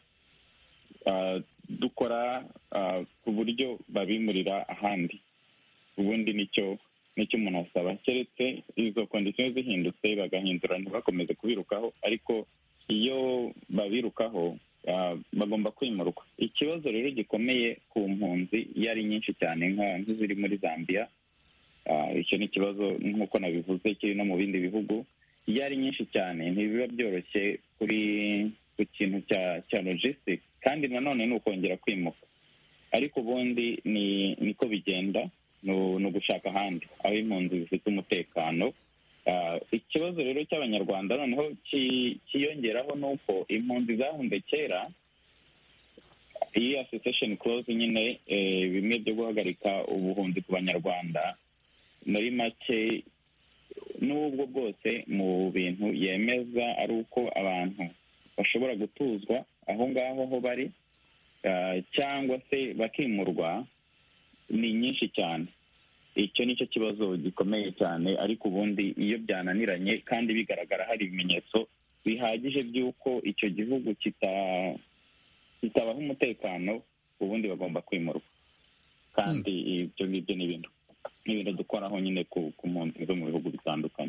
dukora ku buryo babimurira ahandi. Ubundi nicyo umuntu asaba, keretse izo kondisiyo zihindutse bagahindura ntibakomeze kubirukaho, ariko iyo babirukaho bagomba kwimurwa. Ikibazo rero gikomeye ku mpunzi iyo ari nyinshi cyane nk'iziri muri Zambia, icyo ni ikibazo nk'uko nabivuze kiri no mu bindi bihugu. Iyo ari nyinshi cyane ntibiba byoroshye ku kintu cya logistic, kandi nanone ni ukongera kwimuka. Ariko ubundi niko bigenda, ni ugushaka ahandi aho impunzi zifite umutekano. Ikibazo rero cy'abanyarwanda noneho kiyongeraho ni uko impunzi zahunze kera, iyi association clause nyine, bimwe byo guhagarika ubuhunzi ku banyarwanda, muri make n'ubwo bwose mu bintu yemeza ari uko abantu bashobora gutuzwa aho ngaho aho bari, cyangwa se bakimurwa, ni nyinshi cyane. Icyo nicyo kibazo gikomeye cyane. Ariko ubundi iyo byananiranye kandi bigaragara hari ibimenyetso bihagije by'uko icyo gihugu kitabaho umutekano, ubundi bagomba kwimurwa. Kandi ibyo ngibyo ni ibintu dukoraho nyine ku mpunzi zo mu bihugu bitandukanye.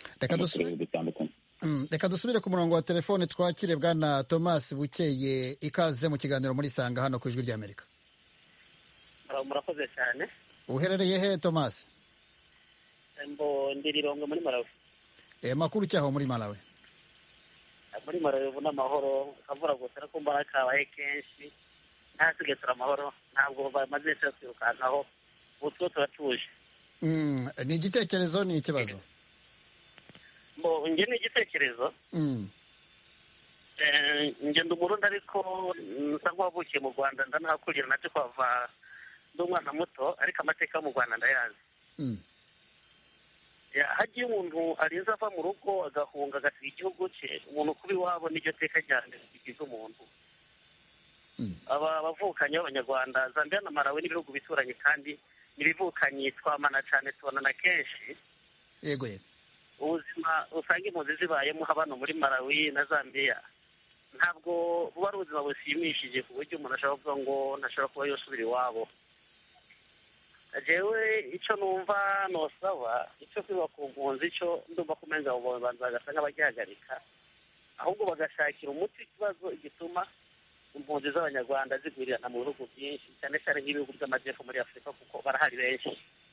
Reka dusubire ku murongo wa telefone twakire Bwana Thomas Bukeye. Ikaze mu kiganiro muri Sanga hano ku Ijwi ry'Amerika. Murakoze cyane. Uherereye he Thomas? Ndi Rirongwe muri Malawi. Makuru cyaho muri Malawi? Muri Malawi ubu n'amahoro, akavura gusa ariko mbona kabaye kenshi, ntasigaye amahoro, ntabwo bamaze kwirukankaho, ubu two turatuje. Ni igitekerezo ni ikibazo? Njye ni igitekerezo. Njye ndi Umurundi ariko nsa nk'uwavukiye mu Rwanda, ndanahakurira nacyo kwava ndi umwana muto, ariko amateka yo mu Rwanda ndayazi. Hagiye umuntu arinze ava mu rugo agahunga agasiga igihugu cye, umuntu kuba iwabo n'iryo teka ryane rigize umuntu. Aba bavukanye b'Abanyarwanda, Zambia na Malawi n'ibihugu bituranye, kandi n'ibivukanyi twamana cyane, tubonana kenshi. Yego. Ubuzima usanga impunzi zibayemo hano muri Malawi na Zambia ntabwo buba ari ubuzima bushimishije ku buryo umuntu ashobora kuvuga ngo ntashobora kuba yosubira iwabo. Jewe icyo numva nosaba, icyo kwiba ku mpunzi, icyo ndumva kumenga abo bantu bagasa nk'abagihagarika, ahubwo bagashakira umuti ikibazo gituma impunzi z'Abanyarwanda zigurirana mu bihugu byinshi, cyane cyane nk'ibihugu by'amajyepfo muri Afurika, kuko barahari benshi.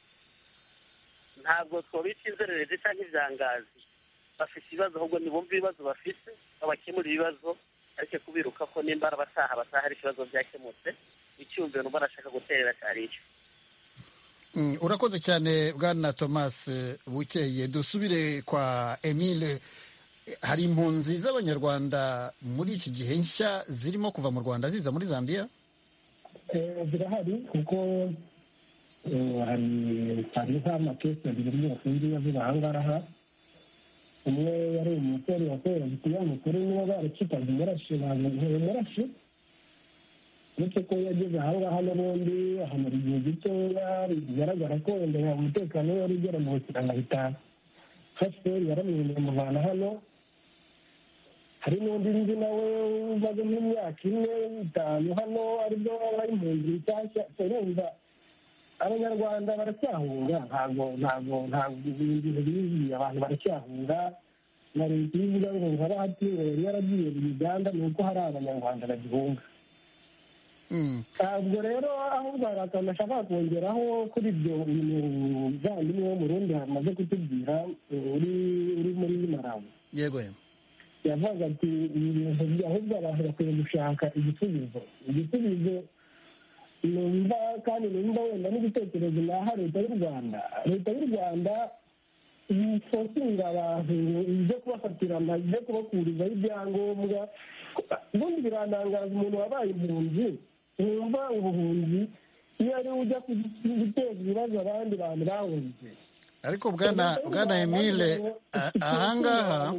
Ntabwo twobica inzererezi cyangwa ibyangazi, bafite ibibazo, ahubwo nibumva ibibazo bafite babakemura ibibazo, ariko kubiruka ko nimba bataha hari ikibazo byakemutse. Icyumviro numva nashaka guterera cyari icyo. Urakoze cyane Bwana Thomas Bukeye. Dusubire kwa Emile. Hari impunzi z'Abanyarwanda muri iki gihe nshya zirimo kuva mu Rwanda ziza muri Zambia? Zirahari, kuko hari nk'amakesi abiri muri bafungiye vuba aha ngaha, umwe yari umusore wakorera ikinyamakuru niba baracikaga umurashi bamuheye umurashi uretse ko yageze aho ngaho n'ubundi ahamara igihe gitoya bigaragara ko wenda umutekano we wari ugera mu bukira agahita haseri yaramwinjiye amuvana hano. Hari n'undi nzi nawe umaze nk'imyaka 4-5 hano aribwo bari impunzi nshyashya. Urumva abanyarwanda baracyahunga, ntabwo ibintu bizi, abantu baracyahunga. Na leta ivuga ngo haba hatiwe yari yaragiye mu Uganda ni uko hari abanyarwanda bagihunga. Ntabwo rero ahubwo hari akantu ashaka kongeraho kuri ibyo umuvandimwe wo mu Burundi amaze kutubwira uri muri Malawi. Yego yavuga ati ibintu ahubwo abantu bakwiye gushaka igisubizo numva kandi numva wenda n'igitekerezo naha leta y'u Rwanda yifosinga abantu ibyo kubafatirana ibyo kubakurizaho ibyangombwa. Ubundi birantangaza umuntu wabaye impunzi wumva ubuhunzi iyo ari ujya guteza ibibazo abandi bantu bahunze. Ariko bwana Emile ahangaha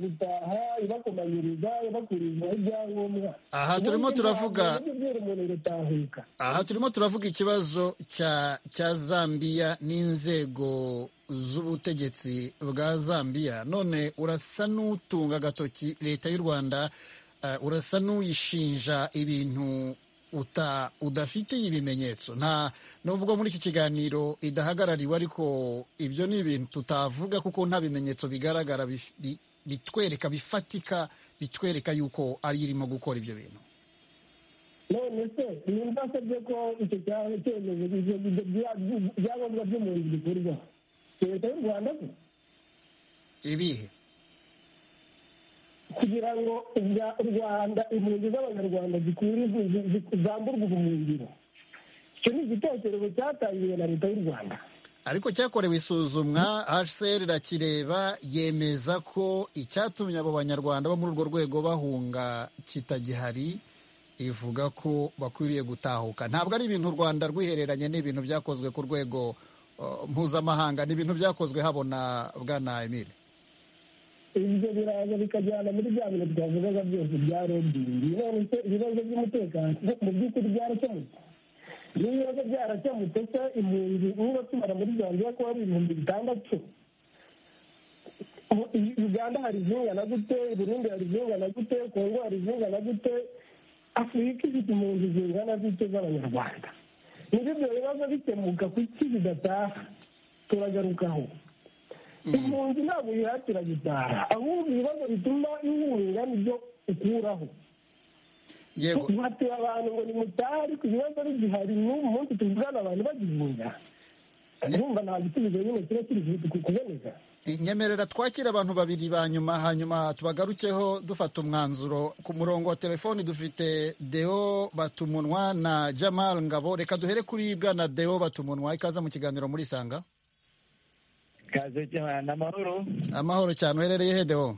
turimo turavuga ikibazo cya Zambia n'inzego z'ubutegetsi bwa Zambia. None urasa n'utunga agatoki leta y'u Rwanda, urasa n'uyishinja ibintu udafitiye ibimenyetso. Nubwo muri iki kiganiro idahagarariwe, ariko ibyo ni ibintu tutavuga kuko nta bimenyetso bigaragara bitwereka bifatika bitwereka yuko ari irimo gukora ibyo bintu. None se nimba asabye ko icyo cyemezo byangombwa by'umuntu bikorwa leta y'u Rwanda ibihe kugira ngo u Rwanda impunzi z'abanyarwanda zamburwa ubuhungiro. Icyo ni igitekerezo cyatangiwe na leta y'u Rwanda, ariko cyakorewe isuzumwa. HCR irakireba yemeza ko icyatumye abo banyarwanda bo muri urwo rwego bahunga kitagihari. Ivuga ko bakwiriye gutahuka. Ntabwo ari ibintu u Rwanda rwihereranye, ni ibintu byakozwe ku rwego mpuzamahanga, ni ibintu byakozwe habona bwana Emile. Ibyo biraza bikajyana muri bya bintu twavugaga byose bya robingi. None se ibibazo by'umutekano mu by'ukuri byarakemutse? N'ibibazo byarakemutse se impunzi niba tumara muri Zambia ko hari 6,000, Uganda hari zingana gute, Burundi hari zingana gute, Kongo hari zingana gute, Afurika ifite impunzi zingana gute z'abanyarwanda? Niba ibyo bibazo bikemuka kuki bidataha turagarukaho? Impunzi ntabwo yihatira gutaha, ahubwo ibibazo bituma ihunga nibyo ukuraho. Uhatira abantu ngo nimutahe, ariko ibibazo bigihari n'ubu munsi tuvugana abantu bagihunga. Urumva nta gisubizo nyine kiba kiri kuboneka. Nyemerera twakira abantu babiri ba nyuma, hanyuma tubagarukeho dufata umwanzuro. Ku murongo wa telefoni dufite Deo Batumunwa na Jamal Ngabo. Reka duhere kuri bwana Deo Batumunwa, ikaza mu kiganiro muri Sanga. Kaze cyane. Amahoro cyane. Uherereye he Deo?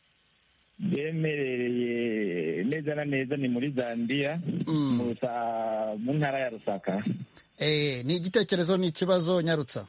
Yemerereye neza na neza ni muri Zambia, mu ntara ya Rusaka. Ni igitekerezo ni ikibazo nyarutsa?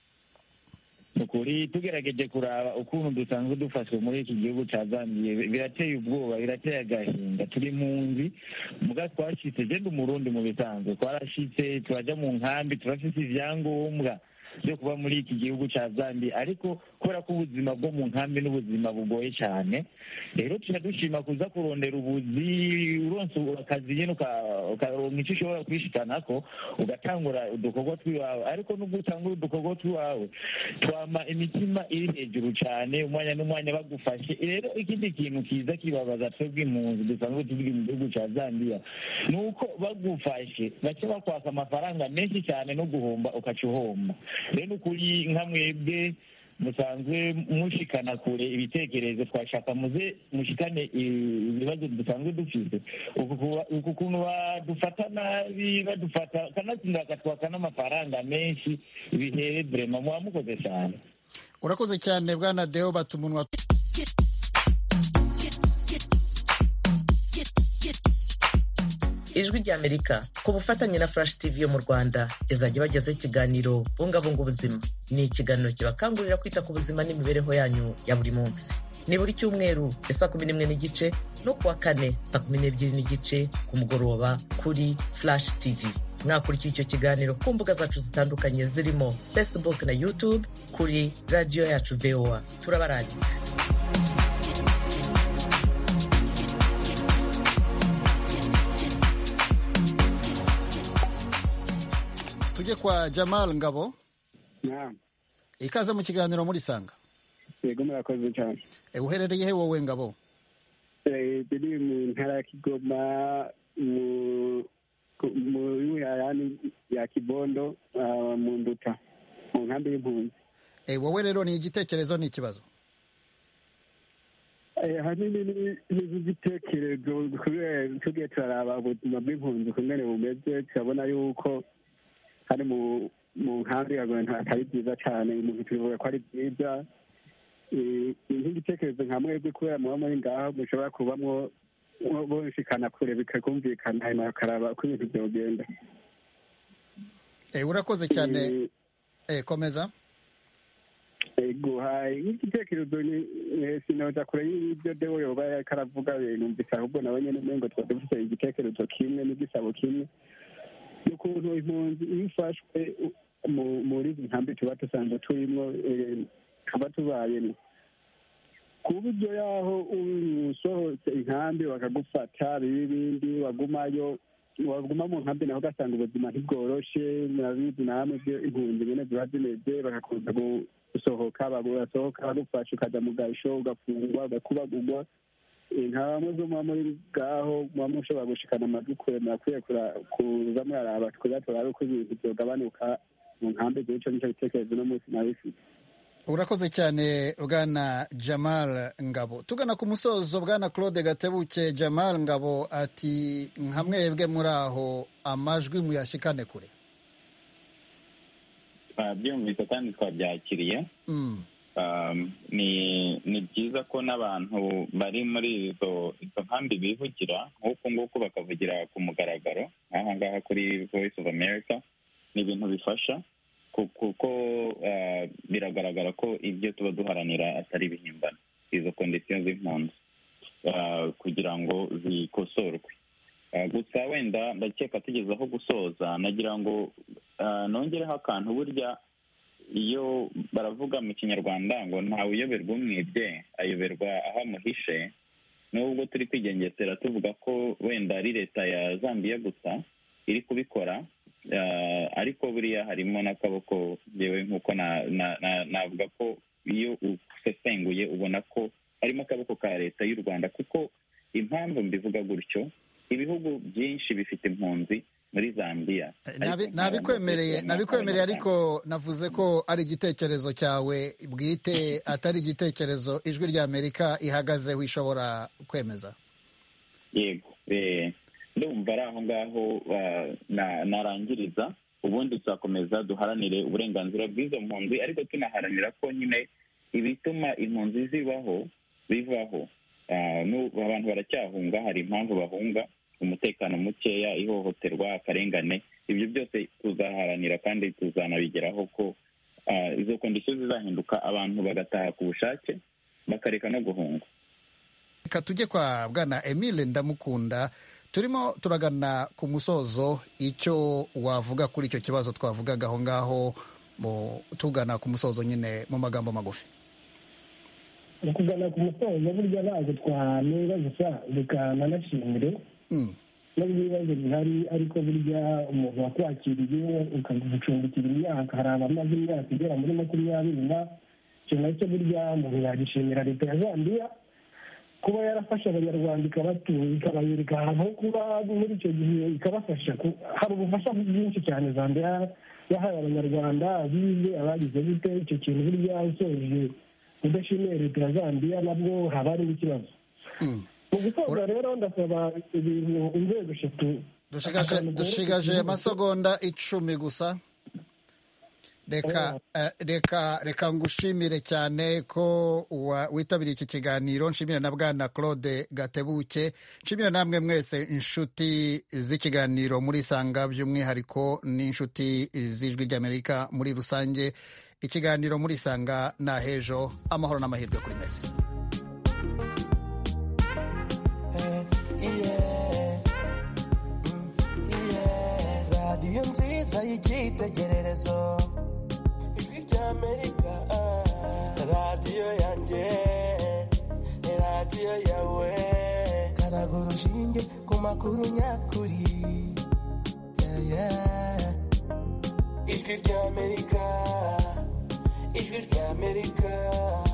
Ukuri tugerageje kuraba ukuntu dusanzwe dufashwe muri iki gihugu cya Zambia birateye ubwoba, birateye agahinda. Turi munzi muga twashitse genda umurundi mu bisanzwe twarashitse turajya mu nkambi, turafite ivyangombwa byo kuba muri iki gihugu cya Zambia, ariko kubera ko ubuzima bwo mu nkambi n'ubuzima bugoye cyane, rero dushima kuza kurondera ubuzi, uronse akazi nyine ukaronka icyo ushobora kwishikanako ugatangura udukorwa twiwawe. Ariko nubwo utangura udukorwa twiwawe twama imitima iri hejuru cyane, umwanya n'umwanya bagufashe. Rero ikindi kintu kiza kibabaza twebwe impunzi dusanzwe turi mu gihugu cya Zambia ni uko bagufashe baca bakwaka amafaranga menshi cyane no guhomba ukaca uhomba. Rero kuri nka mwebwe musanzwe mushikana kure ibitekerezo, twashaka muze mushikane ibibazo dusanzwe dufite. Uku kuntu badufata nabi, badufata kanatsinda bakatwaka n'amafaranga menshi, bihere brema muwamukoze cyane. Urakoze cyane bwana Deo Batumunwa. Ijwi ry'Amerika ku bufatanye na Flash TV yo mu Rwanda izajya bagezaho ikiganiro bungabunga ubuzima. Ni ikiganiro kibakangurira kwita ku buzima n'imibereho yanyu ya buri munsi. ni buri cyumweru saa 11:30 no kuwa kane saa 12:30 ku mugoroba kuri Flash TV. Mwakurikira icyo kiganiro ku mbuga zacu zitandukanye zirimo Facebook na YouTube kuri Radio Yacu VOA. Turabarangitse. Tujye kwa Jamal Ngabo. Naam. Ikaze mu kiganiro muri Sanga. Yego murakoze cyane. Uherereye he wowe Ngabo? Biri mu ntara ya Kigoma mu yarani ya Kibondo mu Nduta mu nkambi y'impunzi. Wowe rero ni igitekerezo ni ikibazo? Hanini ni igitekerezo kubera tugiye turaraba ubuzima bw'impunzi kungene bumeze, turabona yuko hari mu nkambi y'abantu atari byiza cyane. Umuntu tubivuga ko ari byiza, nk'igitekerezo nka mwebwe kubera muba muri ngaho mushobora kubamwo bonshikana kure bikakumvikana hanyuma bakaraba uko ibintu byogenda. Urakoze cyane. Komeza. Igitekerezo sinoza kure y'ibyo Deo yoba karavuga numvise, ahubwo nawe nyine umengo twari dufite igitekerezo kimwe n'igisabo kimwe n'ukuntu impunzi iyo ifashwe muri izi nkambi tuba dusanzwe turimo tuba tubayemo, ku buryo yaho usohotse inkambi bakagufata bibindi waguma mu nkambi naho ugasanga ubuzima ntibworoshe. murabizi namwe byo impunzi nyine ziba zimeze, bagakunza gusohoka bagufasha ukajya mu gasho ugafungwa ugakubagurwa. nta bamwe zo muba muri ngaho muba mushobora gushikana amajwi kure, murakwiye kuza muraraba tweza turabe uko ibintu byogabanuka mu nkambi. icyo nicyo gitekerezo no munsi nabifite. Urakoze cyane Bwana Jamal Ngabo. Tugana ku musozo, Bwana Claude Gatebuke, Jamal Ngabo ati nka mwebwe muri aho amajwi muyashikane kure. Byumvise kandi twabyakiriye. Ni byiza ko n'abantu bari muri izo nkambi bivugira nk'uko nguko bakavugira ku mugaragaro nk'aha ngaha kuri Voice of America. Ni ibintu bifasha kuko biragaragara ko ibyo tuba duharanira atari ibihimbano, izo kondisiyo z'impunzi kugira ngo zikosorwe. Gusa wenda ndakeka tugeze aho gusoza, nagira ngo nongereho akantu. Burya iyo baravuga mu kinyarwanda ngo ntawe uyoberwa umwibye ayoberwa aho amuhishe. Nubwo turi kwigengesera tuvuga ko wenda ari leta ya Zambia gusa iri kubikora, ariko buriya harimo n'akaboko yewe nk'uko navuga ko iyo usesenguye ubona ko harimo akaboko ka leta y'u Rwanda, kuko impamvu mbivuga gutyo, ibihugu byinshi bifite impunzi muri Zambia. Nabikwemereye ariko navuze ko ari igitekerezo cyawe bwite, atari igitekerezo Ijwi ry'Amerika ihagazeho ishobora kwemeza. Yego, ndumva ari aho ngaho narangiriza. Ubundi tuzakomeza duharanire uburenganzira bw'izo mpunzi, ariko tunaharanira ko nyine ibituma impunzi bivaho. Abantu baracyahunga, hari impamvu bahunga: umutekano mukeya, ihohoterwa, akarengane. Ibyo byose tuzaharanira kandi tuzanabigeraho ko izo kondisiyo zizahinduka, abantu bagataha ku bushake bakareka no guhunga. Reka tujye kwa Bwana Emile Ndamukunda. Turimo turagana ku musozo. Icyo wavuga kuri icyo kibazo twavugaga aho ngaho, tugana ku musozo nyine mu magambo magufi? Kugana ku musozo burya ntabwo twanenga gusa, reka nanashimire n'ibibazo bihari, ariko burya umuntu wakwakiriye ukagucumbikira imyaka, hari abamaze imyaka igera muri 20, icyo nacyo burya umuntu yagishimira leta ya Zambia kuba yarafasha abanyarwanda ikabatura, ikabayereka ahantu ho kuba muri icyo gihe, ikabafasha. Hari ubufasha bwinshi cyane Zambia yahaye abanyarwanda, abize abagize gute. icyo kintu burya usoje udashimiye leta ya Zambia nabwo haba harimo ikibazo. Mu gusoza rero ndasaba ibintu inzego eshatu. Dushigaje amasegonda 10 gusa. Reka ngushimire cyane ko witabiriye iki kiganiro. Nshimira na Bwana Claude Gatebuke, nshimira namwe mwese inshuti z'ikiganiro muri Sanga, by'umwihariko n'inshuti z'Ijwi ry'Amerika muri rusange. Ikiganiro muri Sanga na hejo. Amahoro n'amahirwe kuri mwese. icyitegererezo. Ijwi ry'Amerika, radiyo yanjye, radiyo yawe. Karaga urushinge ku makuru nyakuri. Ijwi ry'Amerika, ijwi ry'Amerika.